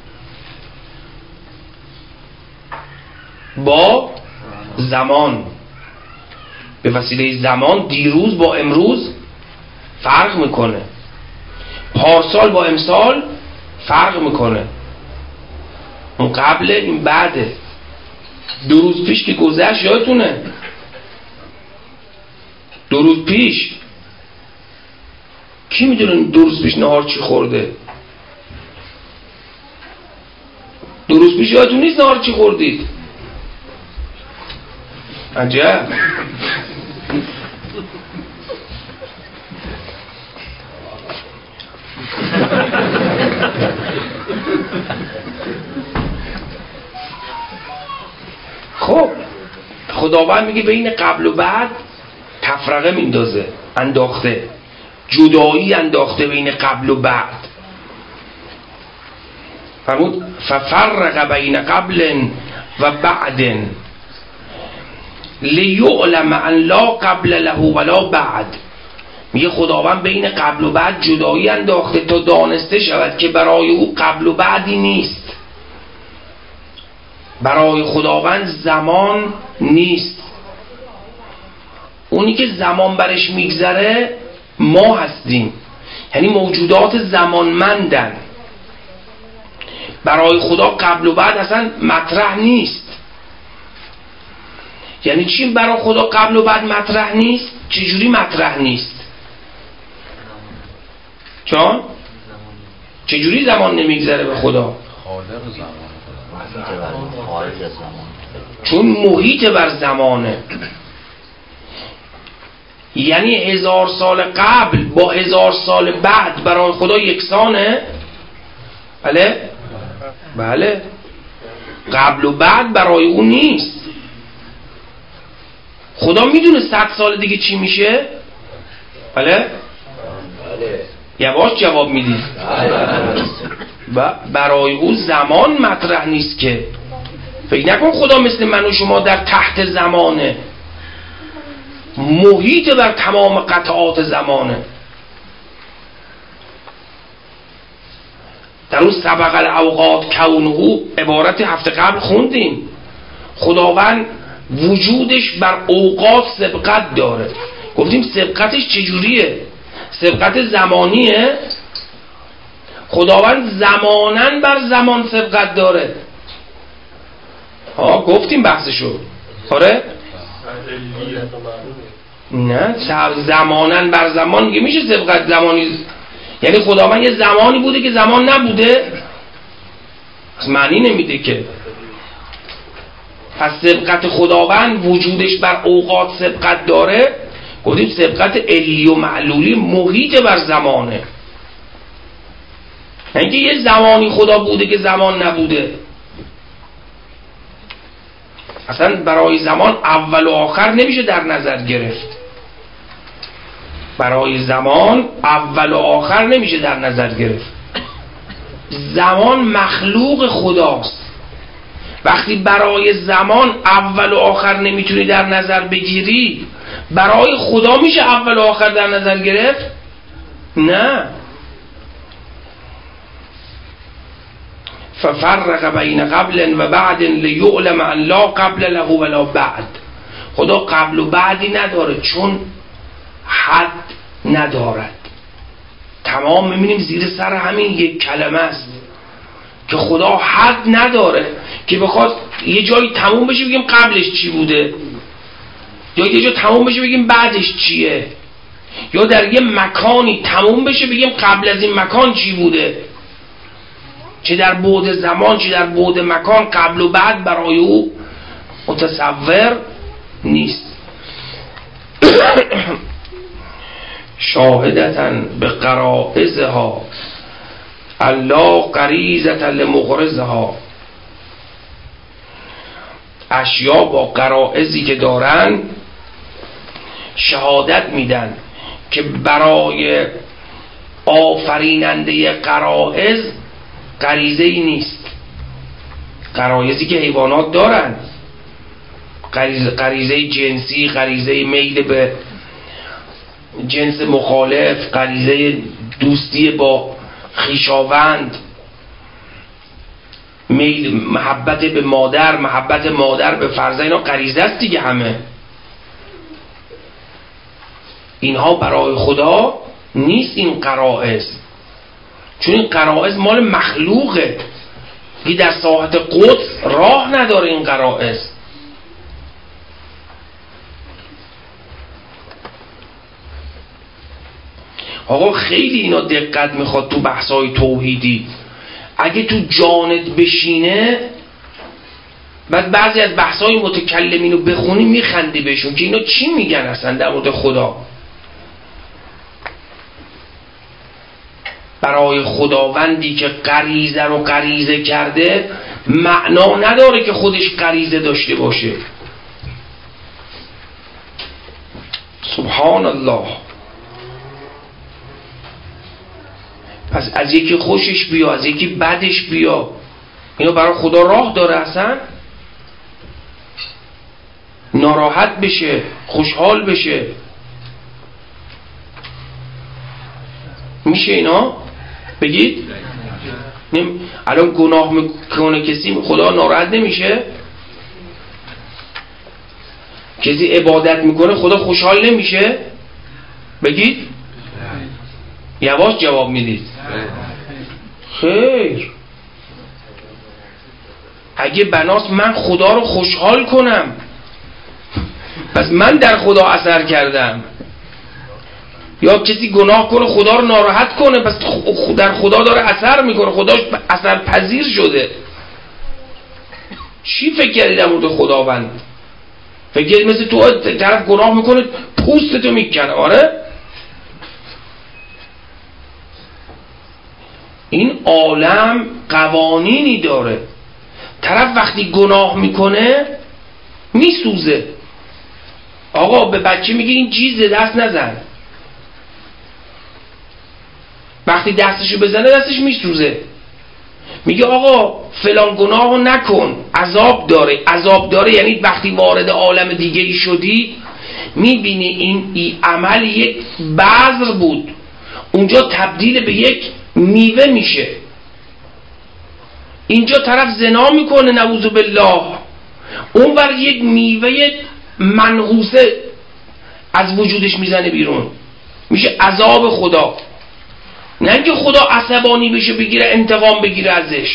Speaker 1: با زمان. به وسیله زمان دیروز با امروز فرق میکنه، پارسال با امسال فرق میکنه. اون قبله این بعده. 2 روز پیش که گذشت یادتونه؟ 2 روز پیش کی میدونه 2 روز پیش نهار چی خورده؟ 2 روز پیش یادتون نیست نهار چی خوردید؟ عجب. خب خداوند میگه بین قبل و بعد تفرقه میندازه، انداخته، جدایی انداخته بین قبل و بعد. فرمود ففرق بین قبل و بعد لیعلم ان لا قبل له ولا بعد. میگه خداوند بین قبل و بعد جدایی انداخته تا دانسته شود که برای او قبل و بعدی نیست. برای خداوند زمان نیست. اونی که زمان برش میگذره ما هستیم، یعنی موجودات زمانمندن. برای خدا قبل و بعد اصلا مطرح نیست. یعنی چی برای خدا قبل و بعد مطرح نیست؟ چجوری مطرح نیست؟ چون چجوری زمان نمیگذره به خدا؟ چون محیط بر زمانه. یعنی 1000 سال قبل با 1000 سال بعد برای خدا یکسانه؟ بله؟ بله. قبل و بعد برای اون نیست. خدا میدونه 100 سال دیگه چی میشه؟ بله؟ یواش جواب میدید. برای او زمان مطرح نیست که. فکر نکن خدا مثل من و شما در تحت زمانه، محیط بر تمام قطعات زمانه. در اون سبق الاوقات کونه عبارت هفته قبل خوندیم، خداوند وجودش بر اوقات سبقت داره. گفتیم سبقتش چجوریه؟ سبقت زمانیه. خداوند زمانن بر زمان سبقت داره. گفتیم بحثشو. آره؟ نه زمانن بر زمان میگه میشه سبقت زمانی، یعنی خداوند یه زمانی بوده که زمان نبوده؟ از معنی نمیده که. پس سبقت خداوند وجودش بر اوقات سبقت داره. گفتیم سبقت علی و معلولی محیط بر زمانه، نه اینکه یه زمانی خدا بوده که زمان نبوده. اصلا برای زمان اول و آخر نمیشه در نظر گرفت. برای زمان اول و آخر نمیشه در نظر گرفت. زمان مخلوق خداست. وقتی برای زمان اول و آخر نمیتونی در نظر بگیری، برای خدا میشه اول و آخر در نظر گرفت؟ نه. ففرق بین قبل و بعد لیعلم ان لا قبل له ولا بعد. خدا قبل و بعدی نداره چون حد ندارد. تمام میبینیم زیر سر همین یک کلمه است که خدا حد نداره که بخواد یه جایی تموم بشه بگیم قبلش چی بوده، یا یه جا تموم بشه بگیم بعدش چیه، یا در یه مکانی تموم بشه بگیم قبل از این مکان چی بوده. چه در بعد زمان چه در بعد مکان قبل و بعد برای او متصور نیست. شاهدتن به قرائزها الله غریزة لمغرزها. اشیا با قرائزی که دارن شهادت میدن که برای آفریننده قرائز غریزه ای نیست. غرایزی که حیوانات دارن، غریزه جنسی، غریزه میل به جنس مخالف، غریزه دوستی با خویشاوند، میل محبت به مادر، محبت مادر به فرزند، اینا غریزه است دیگه. همه اینها برای خدا نیست این قرائز، چون این قرائز مال مخلوقه. این در ساحت قدس راه نداره این قرائز. آقا خیلی اینا دقت میخواد تو بحثای توحیدی. اگه تو جانت بشینه، بعد بعضی از بحثای متکلمین رو بخونی میخندی بهشون که اینا چی میگن اصلا در مورد خدا. برای خداوندی که غریزه رو غریزه کرده معنا نداره که خودش غریزه داشته باشه. سبحان الله. پس از یکی خوشش بیا، از یکی بدش بیا، اینا برای خدا راه داره اصلا؟ ناراحت بشه، خوشحال بشه، میشه اینا؟ بگید الان گناه میکنه کسی خدا ناراحت نمیشه؟ کسی عبادت میکنه خدا خوشحال نمیشه؟ بگید یواش جواب میدید. خیر. اگه بناست من خدا رو خوشحال کنم، پس من در خدا اثر کردم. یا کسی گناه کنه خدا رو ناراحت کنه، پس در خدا داره اثر میکنه، خدا اثر پذیر شده. چی فکر کردی در مورد خداوند؟ فکر کردی مثل تو طرف گناه میکنه پوستتو میکنه؟ آره. این عالم قوانینی داره. طرف وقتی گناه میکنه میسوزه. آقا به بچه میگه این چیزه دست نزن، وقتی دستشو بزنه دستش میسوزه. میگه آقا فلان گناهو نکن، عذاب داره. عذاب داره یعنی وقتی وارد عالم دیگه ای شدی میبینی این عمل یک بذر بود، اونجا تبدیل به یک میوه میشه. اینجا طرف زنا میکنه نعوذ بالله، اون ور یک میوه منحوسه از وجودش میزنه بیرون، میشه عذاب خدا. نه اینکه خدا عصبانی بشه بگیره انتقام بگیره ازش.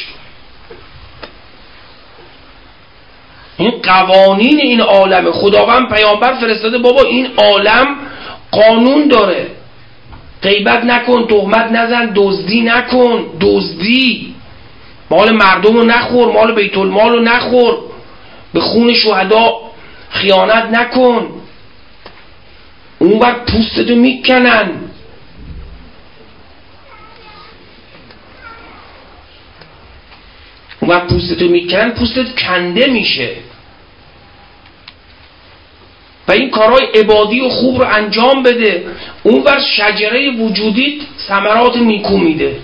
Speaker 1: این قوانین این عالم. خداوند پیامبر فرستاده بابا این عالم قانون داره، غیبت نکن، تهمت نزن، دزدی نکن، دزدی مال مردم رو نخور، مال بیت المال رو نخور، به خون شهدا خیانت نکن. اون وقت پوستتو میکنن. اون وقت پوستتو میکنن، پوستت کنده میشه و این کارهای عبادی و خوب رو انجام بده. اون وقت شجره وجودیت ثمرات نیکو میده.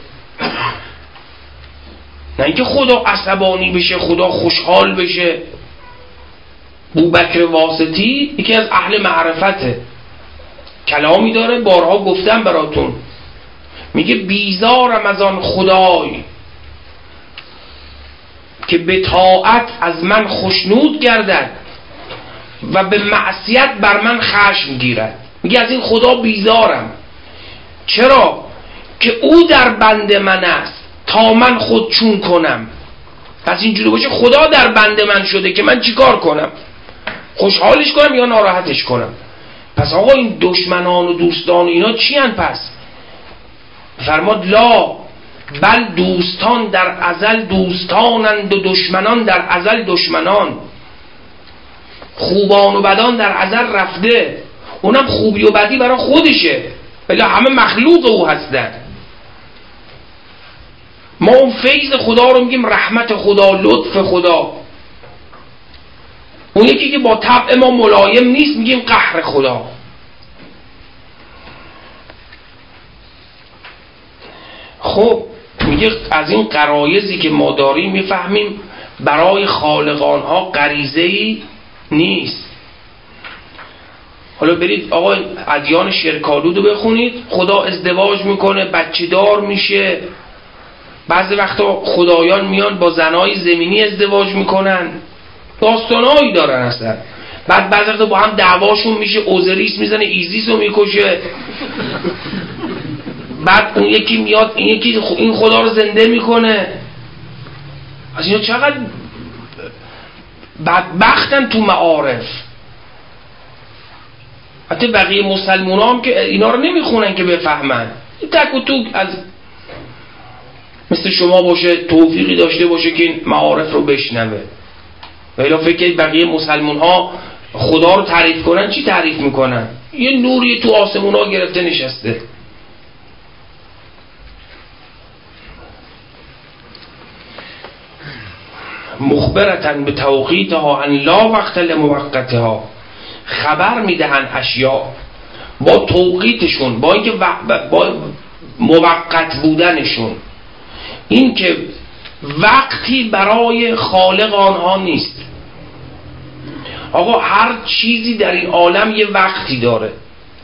Speaker 1: نه اینکه خدا عصبانی بشه، خدا خوشحال بشه. بوبکر واسطی یکی از اهل معرفته، کلامی داره بارها گفتم براتون، میگه بیزارم از آن خدای که به طاعت از من خوشنود گردد و به معصیت بر من خشم گیرد. میگه از این خدا بیزارم. چرا؟ که او در بند من است تا من خود چون کنم. پس اینجوری باشه خدا در بند من شده که من چیکار کنم؟ خوشحالش کنم یا ناراحتش کنم؟ پس آقا این دشمنان و دوستان و اینا چی هن پس؟ فرماد لا بل دوستان در ازل دوستانند و دشمنان در ازل دشمنان. خوبان و بدان در ازل رفته، اونم خوبی و بدی برای خودشه، ولی همه مخلوق او هستن. ما اون فیض خدا رو میگیم رحمت خدا، لطف خدا. اون یکی که با طبع ما ملایم نیست میگیم قهر خدا. خب میگه از این غرایزی که ما داریم میفهمیم برای خالقانها غریزه‌ای نیست. حالا برید آقا ادیان شرک‌آلود رو بخونید، خدا ازدواج میکنه، بچه دار میشه. بعضی وقتا خدایان میان با زنای زمینی ازدواج میکنن، داستانهایی دارن اصلا. بعد بعضی وقتا با هم دعواشون میشه، اوزریس میزنه ایزیس رو میکشه. بعد اون یکی میاد این یکی این خدا رو زنده میکنه. از اینا چقدر بدبختن تو معارف. حتی بقیه مسلمان هم که اینا رو نمیخونن که بفهمن. تک و توک از مثل شما باشه، توفیقی داشته باشه که این معارف رو بشنوه. ولی فکر بقیه مسلمان ها خدا رو تعریف کنن، چی تعریف میکنن؟ یه نوری تو آسمون ها گرفته نشسته. مخبرتن به توقیتها ان لا وقت لموقتها، خبر میدهن اشیاء با توقیتشون، با اینکه با موقت بودنشون، این که وقتی برای خالق آنها نیست. آقا هر چیزی در این عالم یه وقتی داره.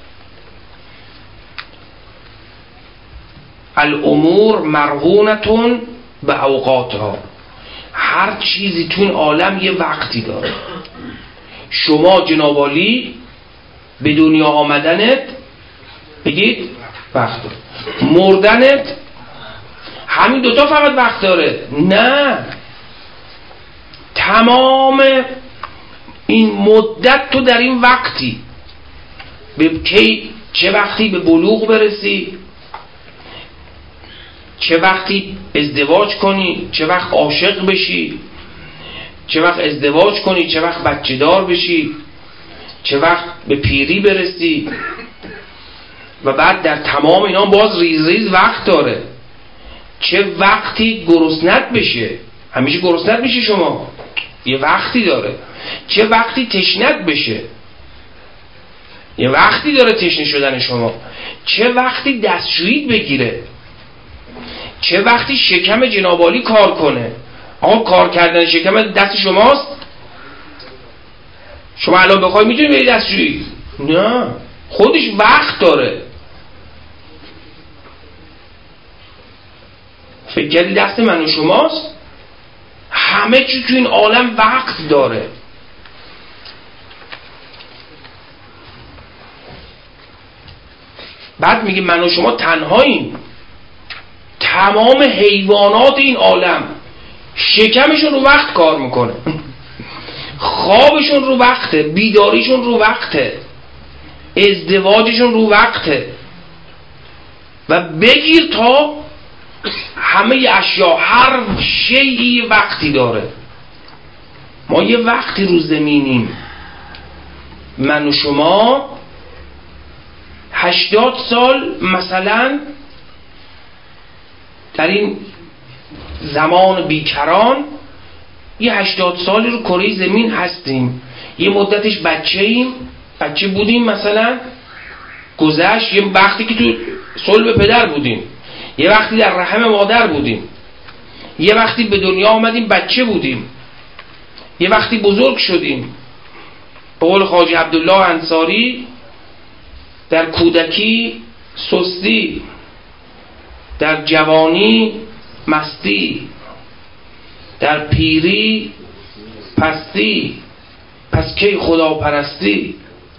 Speaker 1: الامور مرهونتون به اوقاتها. هر چیزی تو این عالم یه وقتی داره. شما جنابالی به دنیا آمدنت بگید وقت داره، مردنت همین دوتا فقط وقت داره. نه، تمام این مدت تو در این وقتی به کی، چه وقتی به بلوغ برسی، چه وقتی ازدواج کنی، چه وقت عاشق بشی، چه وقت ازدواج کنی، چه وقت بچه دار بشی، چه وقت به پیری برسی. و بعد در تمام اینا باز ریز ریز وقت داره. چه وقتی گرسنت بشه، همیشه گرسنت میشه شما، یه وقتی داره. چه وقتی تشنت بشه، یه وقتی داره تشنه شدن شما. چه وقتی دستشویی بگیره، چه وقتی شکم جناب عالی کار کنه. آقا کار کردن شکم دست شماست؟ شما الان بخوای میتونی بری دستشویی؟ نه، خودش وقت داره. فکر کردی دست من و شماست؟ همه چی تو این عالم وقت داره. بعد میگه من و شما تنهاییم. تمام حیوانات این عالم شکمشون رو وقت کار میکنه، خوابشون رو وقته، بیداریشون رو وقته، ازدواجشون رو وقته. و بگیر تا همه اشیا، هر شیئی وقتی داره. ما یه وقتی رو زمینیم. من و شما 80 سال مثلا در این زمان بیکران یه 80 سالی رو کره زمین هستیم. یه مدتش بچه بودیم، مثلا گذشت. یه وقتی که تو صلب پدر بودیم، یه وقتی در رحم مادر بودیم، یه وقتی به دنیا آمدیم بچه بودیم، یه وقتی بزرگ شدیم. به قول خواجه عبدالله انصاری در کودکی سستی، در جوانی مستی، در پیری پستی، پس کی خدا پرستی؟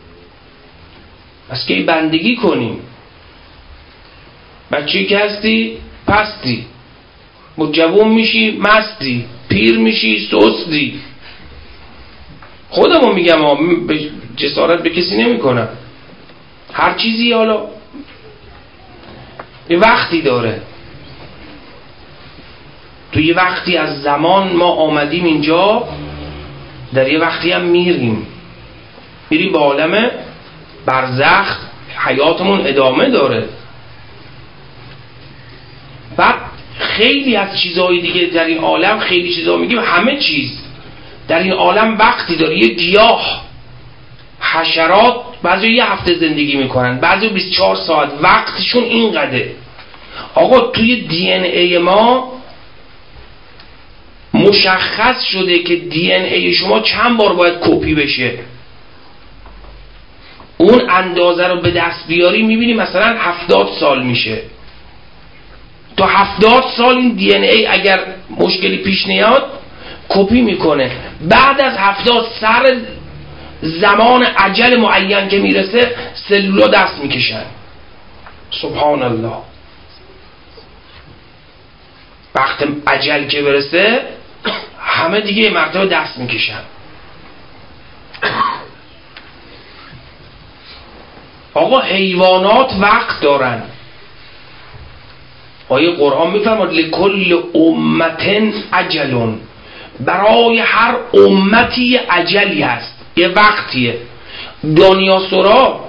Speaker 1: پس کی بندگی کنیم؟ بچه‌ای که هستی پستی، جوان میشی مستی، پیر میشی سستی. خودمو میگم، جسارت به کسی نمی کنم. هر چیزی حالا یه وقتی داره. تو یه وقتی از زمان ما آمدیم اینجا، در یه وقتی هم میریم به عالم برزخ. حیاتمون ادامه داره. بعد خیلی از چیزهای دیگه در این عالم، خیلی چیزها میگیم، همه چیز در این عالم وقتی داره. یه گیاه، حشرات بعضی یه هفته زندگی میکنن، بعضی 24 ساعت، وقتشون اینقدره. آقا توی دی ان ای ما مشخص شده که دی ان ای شما چند بار باید کپی بشه. اون اندازه رو به دست بیاری، میبینی مثلا 70 سال میشه. تا 70 سال این دی ان ای اگر مشکلی پیش نیاد کپی میکنه. بعد از 70 سر زمان اجل معین که میرسه، سلولا دست میکشن. سبحان الله. وقت اجل که برسه همه دیگه مرتبه دست میکشن. آقا حیوانات وقت دارن. آیه قرآن میفرماد لکل امتن اجلون، برای هر امتی اجلی هست، یه وقتیه. دانیاسورا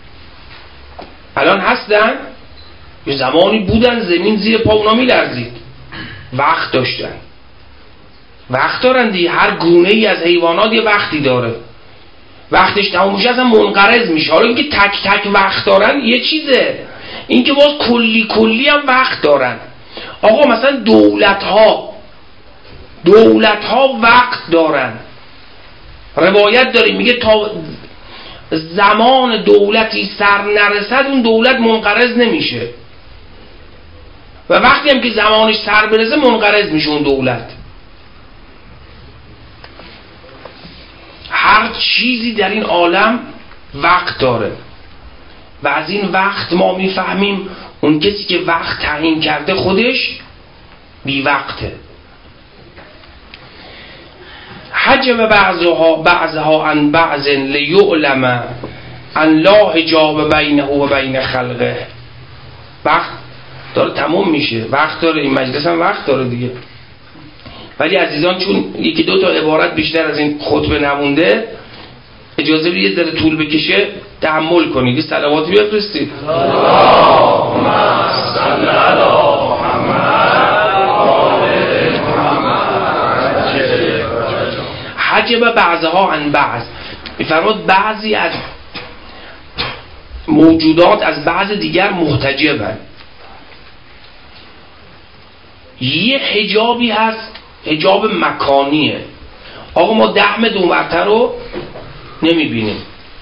Speaker 1: الان هستن، یه زمانی بودن زمین زیر پا اونا میلرزید، وقت داشتن. وقت دارن دیگه. هر گونه ای از حیوانات یه وقتی داره. وقتش تموم میشه اصلا منقرض میشه. حالا اینکه تک تک وقت دارن یه چیزه، اینکه باز کلی هم وقت دارن. آقا مثلا دولت ها وقت دارن. روایت داریم میگه تا زمان دولتی سر نرسد اون دولت منقرض نمیشه، و وقتی هم که زمانش سر برسه منقرض میشه اون دولت. هر چیزی در این عالم وقت داره. و از این وقت ما میفهمیم اون کسی که وقت تعیین کرده خودش بی وقته. حجب بعضها عن بعض لیعلم ان لا حجاب بینه و بین خلقه. وقت داره تموم میشه، وقت داره. این مجلس هم وقت داره دیگه. ولی عزیزان چون یکی دو تا عبارت بیشتر از این خطبه نمونده، اجازه بدید یه ذره طول بکشه، تحمل کنید. یه صلواتی بفرستید. حجب بعضها عن بعض، میفرماد بعضی از موجودات از بعض دیگر محتجبن. یه حجابی هست، حجاب مکانیه. آقا ما 10 متر اونورتر رو نمیبینیم،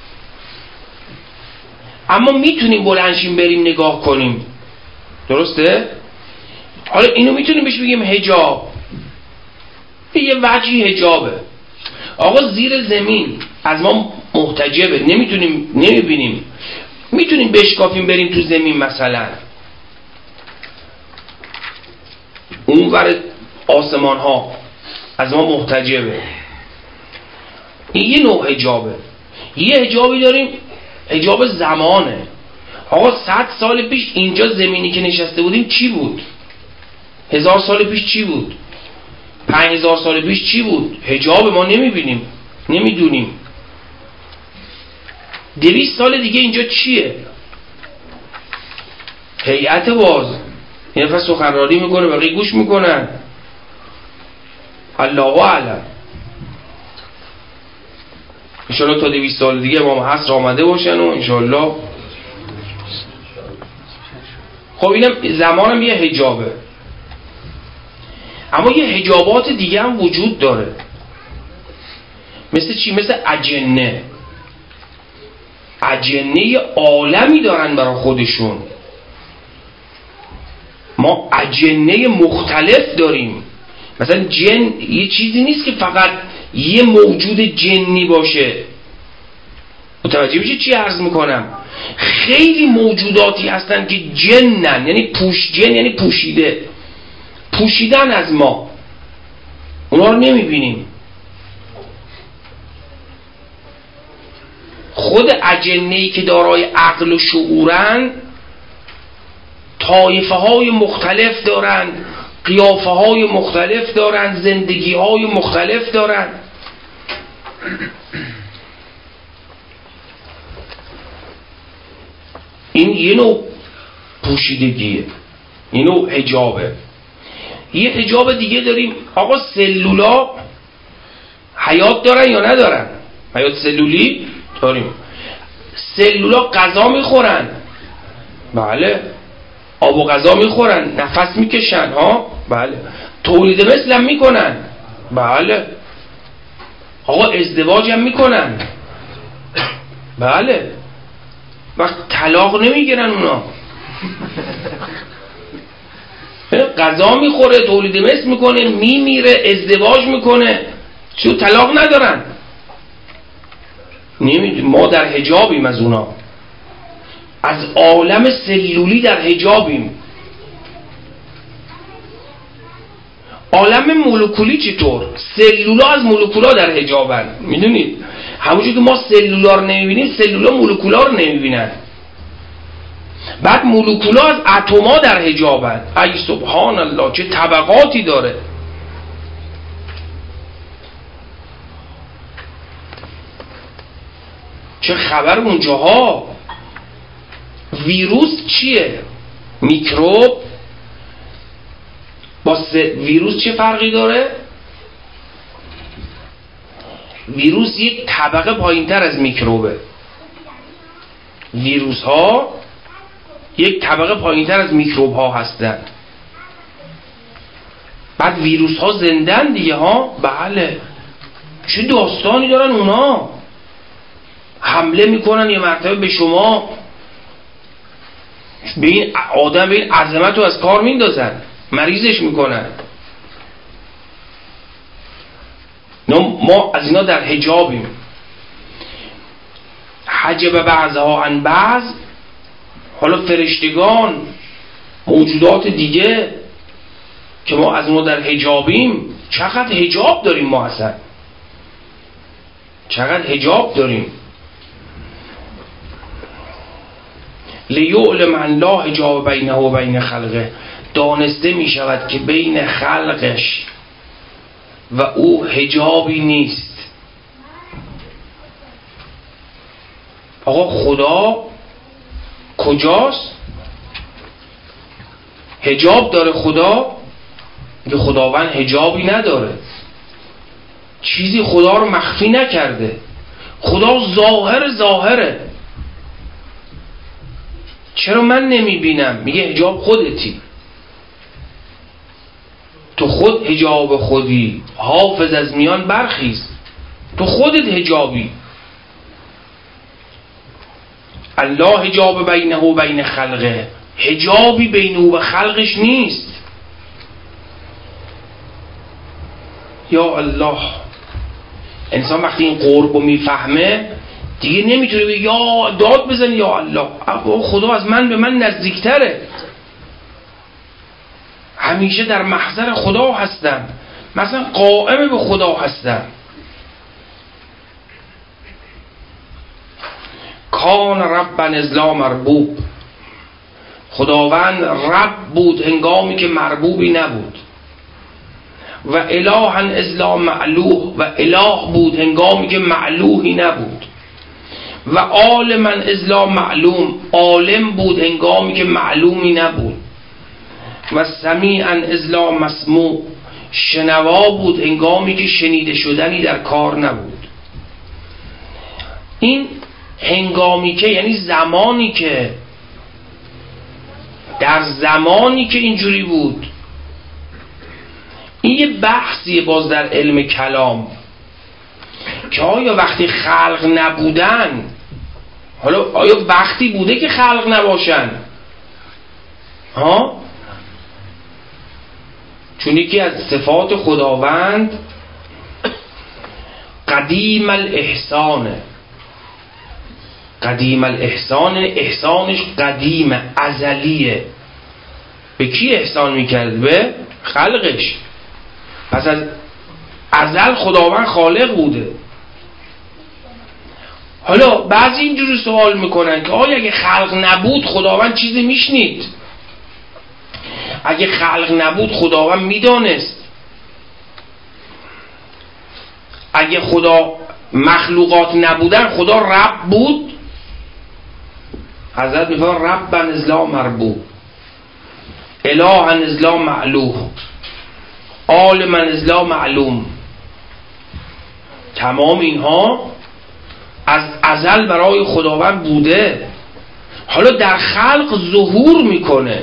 Speaker 1: اما میتونیم بلندشیم بریم نگاه کنیم. درسته؟ حالا اینو میتونیم بهش بگیم حجاب، یه وجهی حجابه. آقا زیر زمین از ما محتجبه، نمیتونیم نمیبینیم. میتونیم بشکافیم بریم تو زمین مثلا، اون ور آسمان ها از ما محتجبه. این یه نوع حجابه. یه حجابی داریم حجاب زمانه. آقا 100 سال پیش اینجا زمینی که نشسته بودیم چی بود؟ 1000 سال پیش چی بود؟ 5000 سال پیش چی بود؟ حجاب ما نمیبینیم، نمیدونیم. 200 سال دیگه اینجا چیه؟ هیئت باز، یه نفر سخنرانی میکنه بقیه گوش میکنن، الله اعلم. انشالله تا 200 سال دیگه امام حسن آمده باشن و انشالله. خب اینم زمانم یه حجابه. اما یه حجابات دیگه هم وجود داره. مثل چی؟ مثل اجنه. اجنه عالمی دارن برای خودشون. ما اجنه مختلف داریم. مثلا جن یه چیزی نیست که فقط یه موجود جنی باشه. متوجه میشه چی عرض میکنم؟ خیلی موجوداتی هستن که جنن، یعنی جن یعنی پوشیده، پوشیدن از ما، اونا رو نمیبینیم. خود اجنه‌ای که دارای عقل و شعورن طایفه های مختلف دارن، قیافه های مختلف دارن، زندگی های مختلف دارن. این یه نوع پوشیدگیه، یه نوع حجابه. یه حجاب دیگه داریم. آقا سلولا حیات دارن یا ندارن؟ حیات سلولی داریم. سلولا غذا میخورن، بله. آب و غذا میخورن، نفس میکشن، ها، بله. تولید مثل هم میکنن، بله. آقا ازدواج هم میکنن، بله. وقت طلاق نمیگیرن اونا. غذا میخوره، تولید مثل میکنه، میمیره، ازدواج میکنه، چون طلاق ندارن. ما در حجابیم از اونا، از عالم سلولی در حجابیم. عالم مولکولی چطور؟ سلولا از مولکولا در حجابن. میدونید همونجور که ما سلولا رو نمیبینیم، سلولا مولکولا رو نمیبینن. بعد مولکولا از اتما در حجابن. ای سبحان الله، چه طبقاتی داره. چه خبر اونجاها. ویروس چیه؟ میکروب با ویروس چه فرقی داره؟ ویروس یک طبقه پایینتر از میکروبه. ویروس ها یک طبقه پایینتر از میکروب ها هستن. بعد ویروس ها زندن دیگه، ها، بله. چه داستانی دارن اونا؟ حمله میکنن یه مرتبه به شما، به این آدم، به این عظمت رو از کار میندازن، مریضش میکنن. ما از اینا در حجابیم. حجب بعضها عن بعض. حالا فرشتگان، موجودات دیگه که ما از ما در حجابیم، چقدر حجاب داریم ما اصلا، چقدر حجاب داریم. لیعلم ان لا حجاب بینه و بین خلقه. دانسته می شود که بین خلقش و او حجابی نیست. آقا خدا کجاست؟ حجاب داره خدا؟ که خداوند حجابی نداره، چیزی خدا رو مخفی نکرده. خدا ظاهره. چرا من نمیبینم؟ میگه حجاب خودتی. تو خود حجاب خودی، حافظ از میان برخیز. تو خودت حجابی. الله حجاب بینه و بین خلقه، حجابی بین او و خلقش نیست. یا الله، انسان وقتی این قرب رو میفهمه دیگه نمیتونه بگه یا داد بزنی یا الله، خدا از من به من نزدیکتره، همیشه در محضر خدا هستم، مثلا قائم به خدا هستم. کان ربا ازلا مربوب، خداوند رب بود هنگامی که مربوبی نبود. و الها ازلا معلوه، و اله بود هنگامی که معلوهی نبود. و عالما ازلا معلوم، عالم بود هنگامی که معلومی نبود. و سمیعا ازلا مسموع، شنوا بود هنگامی که شنیده شدنی در کار نبود. این هنگامی که یعنی زمانی که، در زمانی که اینجوری بود. این یه بحثیه باز در علم کلام که آیا وقتی خلق نبودن، حالا آیا وقتی بوده که خلق نباشن؟ ها؟ چون یکی از صفات خداوند قدیم الاحسانه. قدیم الاحسان، احسانش قدیم، ازلیه. به کی احسان میکرد؟ به خلقش. پس از ازل خداوند خالق بوده. حالا بعضی اینجوری سوال میکنن که آیا اگه خلق نبود خداوند چیزی میشنید؟ اگه خلق نبود خداوند میدانست؟ اگه خدا مخلوقات نبودن خدا رب بود؟ حضرت میفرماید ربا ازلا مربوب، الها ازلا معلوه، عالما ازلا معلوم. تمام اینها از ازل برای خداوند بوده، حالا در خلق ظهور میکنه.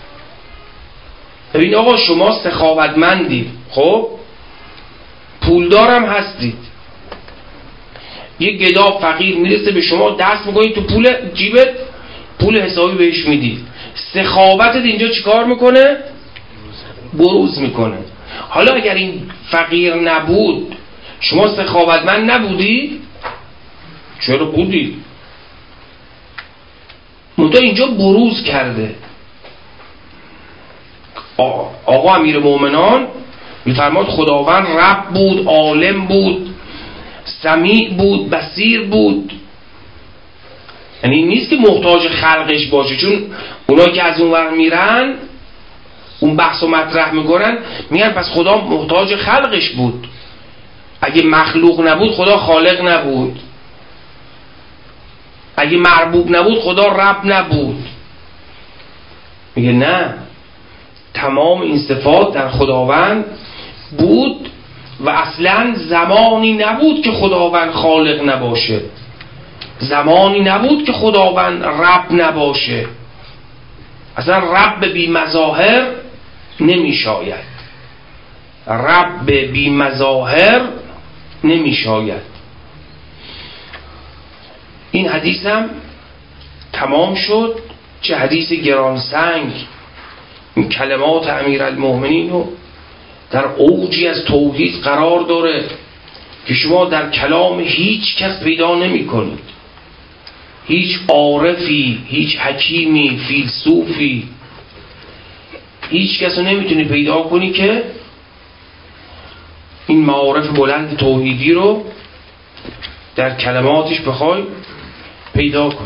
Speaker 1: ببین آقا شما سخاوتمندید، خب پولدارم هستید، یه گدا فقیر میرسه به شما، دست میکنید تو پول جیبت، پول حسابی بهش میدید. سخاوتت اینجا چیکار میکنه؟ بروز میکنه. حالا اگر این فقیر نبود شما سخاوتمند نبودی؟ چرا بودی؟ منتها اینجا بروز کرده. آقا امیر مومنان میفرماد خداوند رب بود، عالم بود، سمیع بود، بصیر بود. یعنی این نیست که محتاج خلقش باشه، چون اونا که از اون ور میرن اون بحث و مطرح میکنن میگن پس خدا محتاج خلقش بود، اگه مخلوق نبود خدا خالق نبود، اگه مربوب نبود خدا رب نبود. میگه نه، تمام این صفات در خداوند بود و اصلا زمانی نبود که خداوند خالق نباشه، زمانی نبود که خداوند رب نباشه. اصلا رب بی مظاهر نمی شاید، رب بی مظاهر نمی شاید. این حدیث هم تمام شد. چه حدیث گرانسنگ! این کلمات امیرالمؤمنین رو در اوجی از توحید قرار داره که شما در کلام هیچ کس پیدا نمی کنید. هیچ عارفی، هیچ حکیمی، فیلسوفی، هیچ کس رو نمیتونی پیدا کنی که این معارف بلند توحیدی رو در کلماتش بخوای پیدا کنی.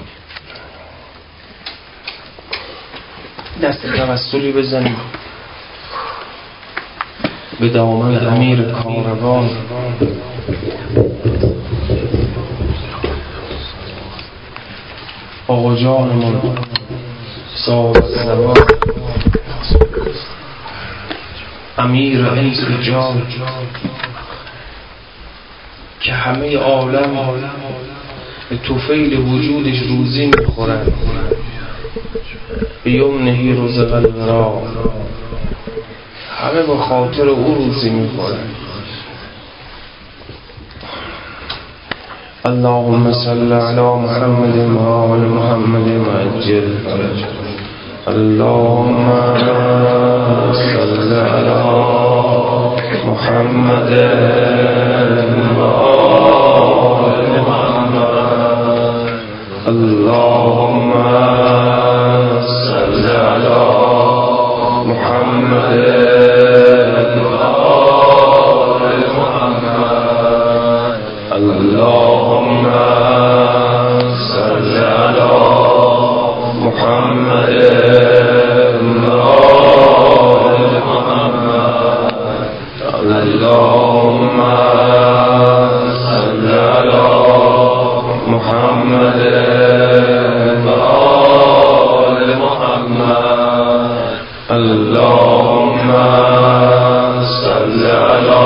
Speaker 1: دست توسلی بزنیم به دامن امیر کاروان، آقا جانمون صاحب الزمان، امیر انس جان، که همه عالم به طفیل وجودش روزی میخورن. بیمنهی رزق الورا، همه با خاطر او روزی میخورن. اللهم صل علی محمد و آل محمد وعجل فرجه. اللهم صل علی محمد و آل محمد. اللهم صل علی محمد و آل محمد. اللهم صل علی محمد و آل محمد. اللهم صل علی محمد و آل محمد. اللهم صل علی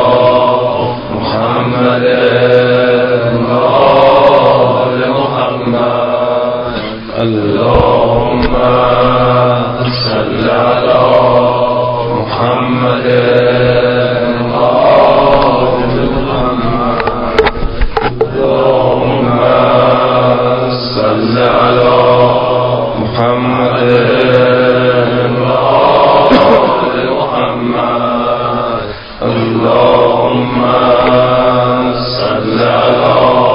Speaker 1: محمد و آل محمد. اللهم صل علی محمد و آل محمد. اللهم صل علی محمد و آل محمد. اللهم صل علی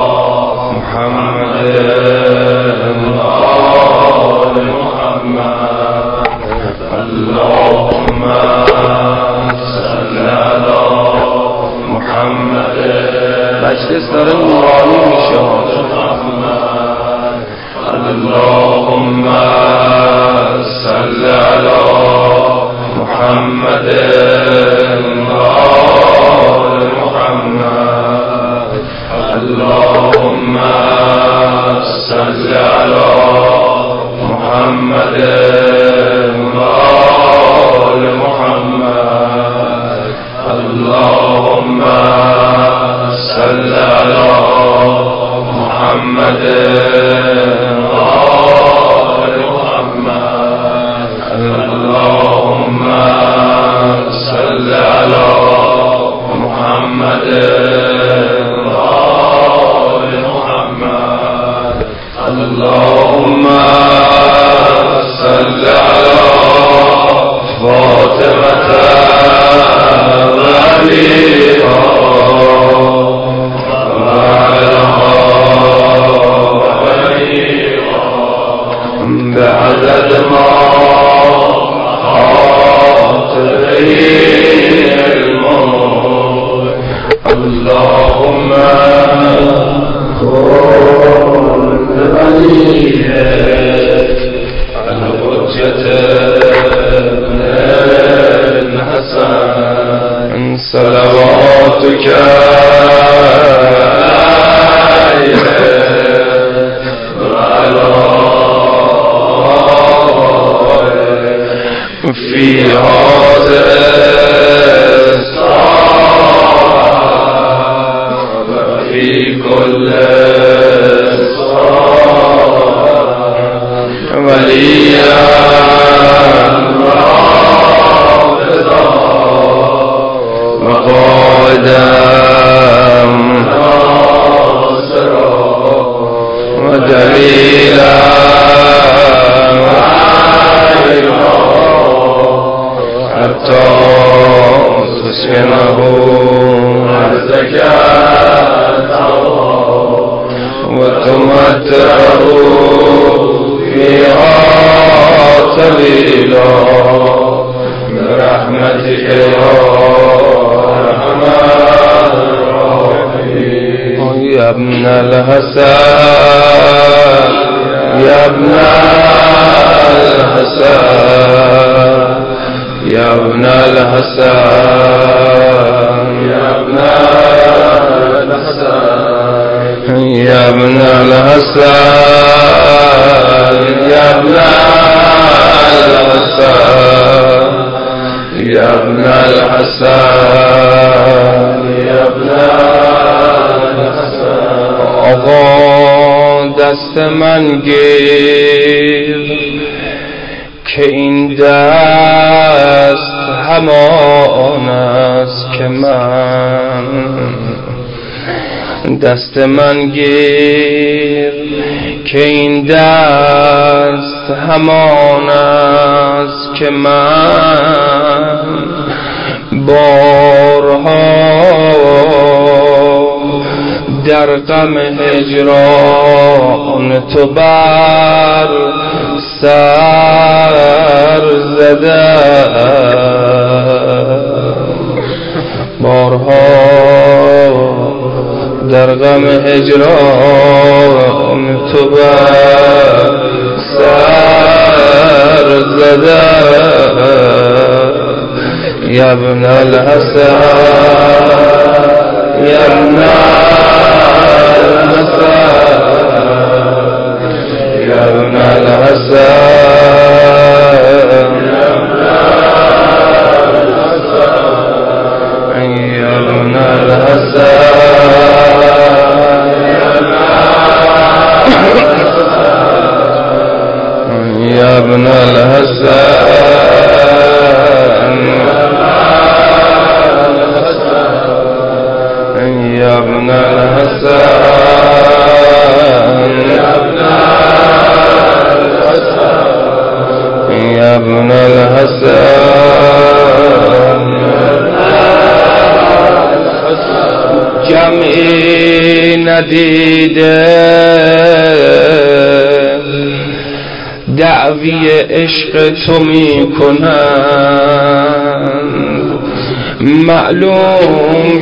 Speaker 1: محمد و آل محمد. اللهم صل علی محمد. مجلس داره نورانی میشه. اللهم صل علی محمد و آل محمد. اللهم صل علی محمد و آل محمد. اللهم صل علی محمد و آل محمد. اللهم صل علی محمد و آل محمد. اللهم صل علی فاطمة و علیها و علیها بعدد ما خاطرین الموت. اللهم كن وليه الحجة ابن الحسن صلواتك عليه وعلى في هذا الصلاة وفي كل صلاة وليا رافضا وقائدا ناصرا ودليلا حتى تسكنه عزك وتمتعه فيها سبيلا برحمتك يا أرحم الراحمين. يا ابن الحسن يا ابن الحسن يا ابن الحسن يا ابن الحسن يا ابن الحسن يا ابن الحسن يا ابن الحسن يا ابن الحسن. آقا دست من گیر که این دست همان است که من دست من گیر که این دست همان است که من بارها در غم هجران تو بر سر زده، بارها در غم هجران تو بر سر زده. یا ابن الحسن یا ابن الحسن یا ابن الحسن یا ابن الحسن یا ابن الحسن یا ابن الحسن یا ابن الحسن. جمعی ندیده دعوی عشق تو می کنند، معلوم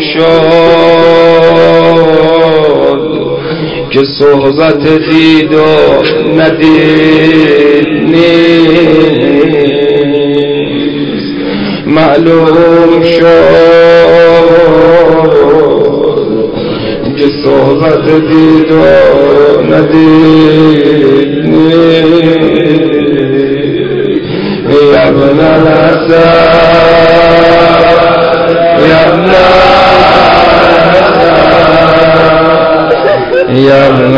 Speaker 1: شد که صحبت دید و ندید نیست، معلوم شد که صحبت دید و ندید نیست. یا ابن الحسن یا ابن الحسن یا ابن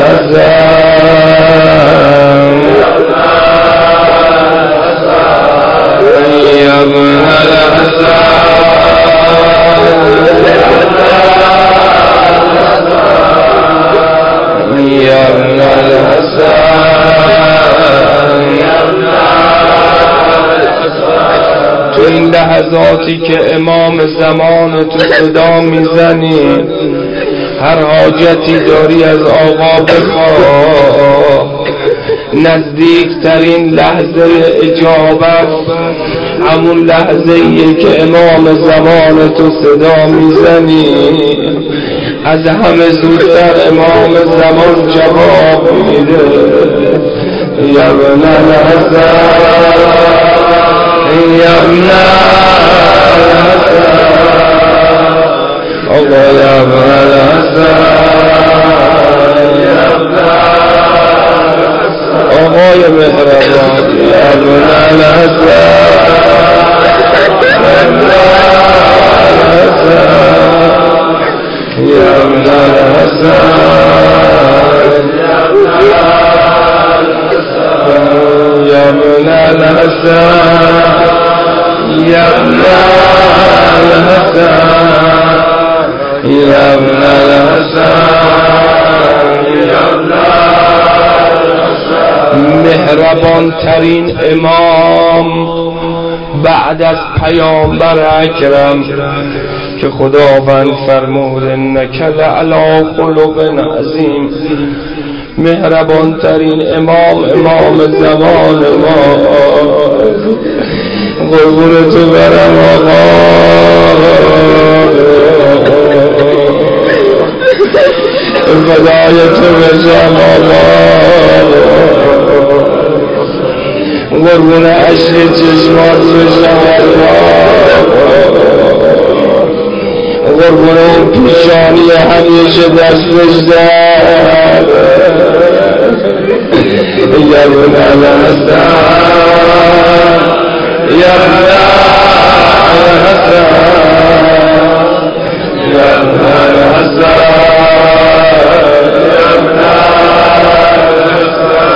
Speaker 1: الحسن یا ابن الحسن یا ابن الحسن. تو این لحظاتی که امام زمان تو صدا میزنی، هر حاجتی داری از آقا بخواه، نزدیکترین لحظه اجابت همون لحظه ایه که امام زمان تو صدا میزنی. از همه زودتر امام زمان جواب میده. یا ابن الحسن یا ابن الحسن آقا یا ابن الحسن آقای مهربان یا ابن الحسن یا ابن الحسن یا ابن الحسن یا ابن الحسن یا ابن الحسن. مهربان ترین امام بعد از پیامبر اکرم که خداوند فرمود انک لعلی خلق عظیم، مهربان ترین امام زمان ما، قربون تو برم آقا، فدای تو بشم آقا، قربون عشق چشمات بشم آقا، قربون اون پیشانی همیشه دستش زد. یا ابن الحسن یا ابن الحسن یا ابن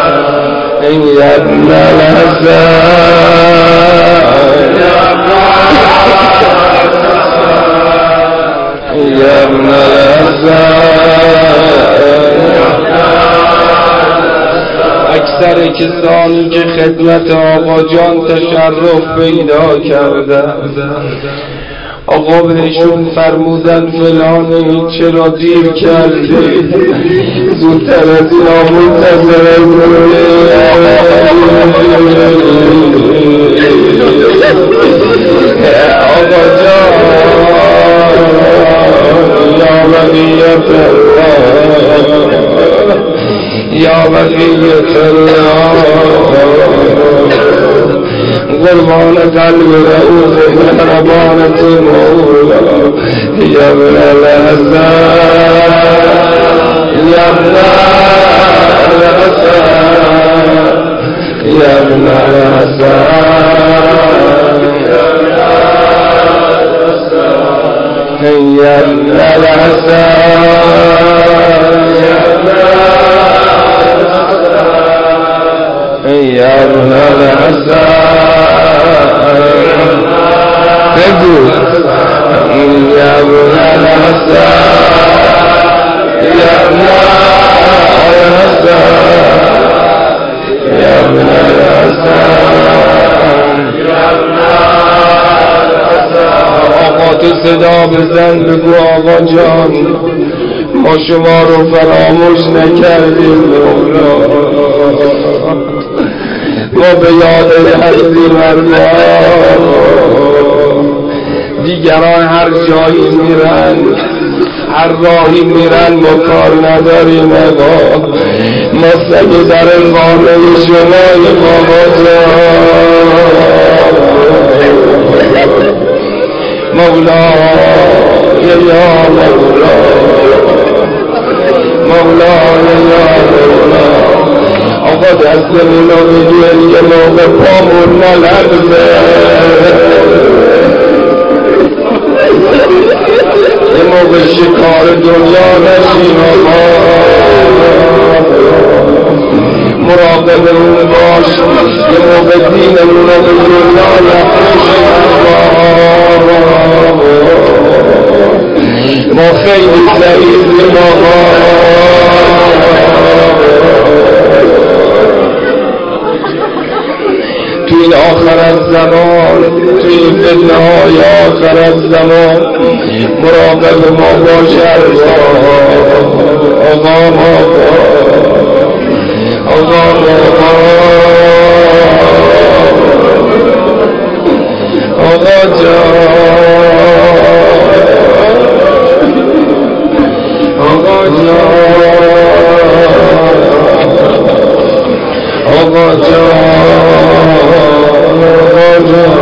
Speaker 1: الحسن یا ابن الحسن ابن اکثر کسانی که خدمت آقا جان تشرف پیدا کردن آقا بهشون فرمودن فلانی چرا دیر کردی زودتر از اینا منتظر آقا جان یا بقیت الله یا بقیت الله قربان قلب رؤوف مهربانت مولا یا ابن الحسن یا ابن الحسن یا ابن الحسن یا ابن الحسن یا ابن الحسن بگو یا ابن الحسن یا ابن الحسن یا ابن الحسن آقا تو صدا بزن بگو آقا جان ما شما رو فراموش نکردیم مولا ما به یاد هستیم دیگران هر جایی میرن هر راهی میرن ما کار نداریم آقا ما سگ در خانه شماییم آقا مولا یا مولا مولا یا مولا آقا دستمون رو بگیر یه موقع پامون نلرزه یه موقع شکار دنیا نشیم آقا مراقبمون باش یه موقع دینمون رو به دنیا نفروشیم ما خیلی ضعیفیم آقا تو این آخر از زمان تو این فتنه های آخر از زمان مراقب ما باش آقا آقا جان آقا جان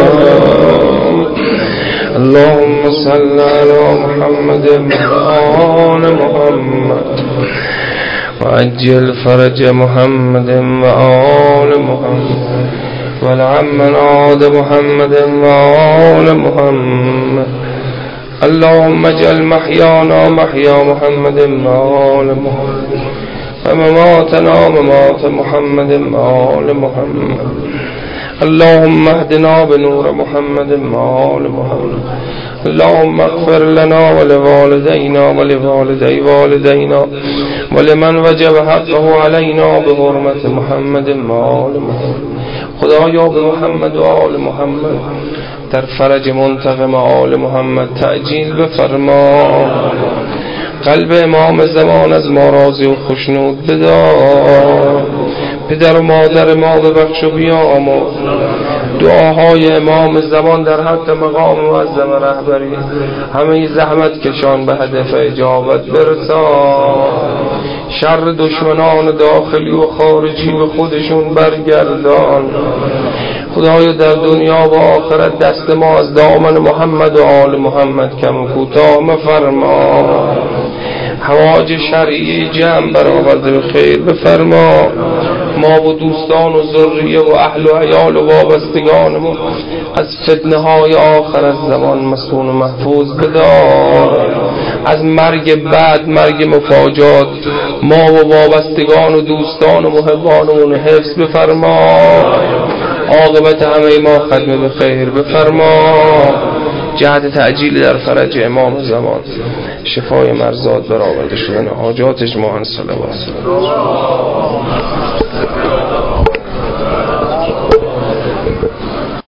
Speaker 1: اللهم صل على محمد وآل محمد وعجل فرج محمد وآل محمد والعم عاد محمد وآل محمد اللهم اجعل محيانا محيا محمد وآل محمد ومماتنا ممات محمد وآل محمد اللهم اهدنا بنور محمد وآل محمد اللهم اغفر لنا ولوالدينا ولوالدي والدينا ولمن وجب حقه علينا بحرمة محمد وآل محمد خدایا به محمد و آل محمد در فرج منتقم آل محمد تعجیل بفرما قلب امام زمان از ما راضی و خوشنود بدار پدر و مادر ما ببخش و بیامرز دعاهای امام زمان در حق مقام معظم رهبری همه زحمت کشان به هدف اجابت برسان شر دشمنان داخلی و خارجی به خودشون برگردان خدایا در دنیا و آخرت دست ما از دامن محمد و آل محمد کم و کوتاه مفرما حواج شرعی جمع برآورده به خیر بفرما ما و دوستان و ذریه و اهل و عیال و وابستگانمون از فتنه های آخر از زمان مسکون و محفوظ بدار از مرگ بعد مرگ مفاجات ما و وابستگان و دوستان و محبانمون حفظ بفرما عاقبت همه ما ختم به خیر بفرما جهت تعجیل در فرج امام زمان، شفای مرزاد، برآورده شدن حاجات اجماعاً. صلوات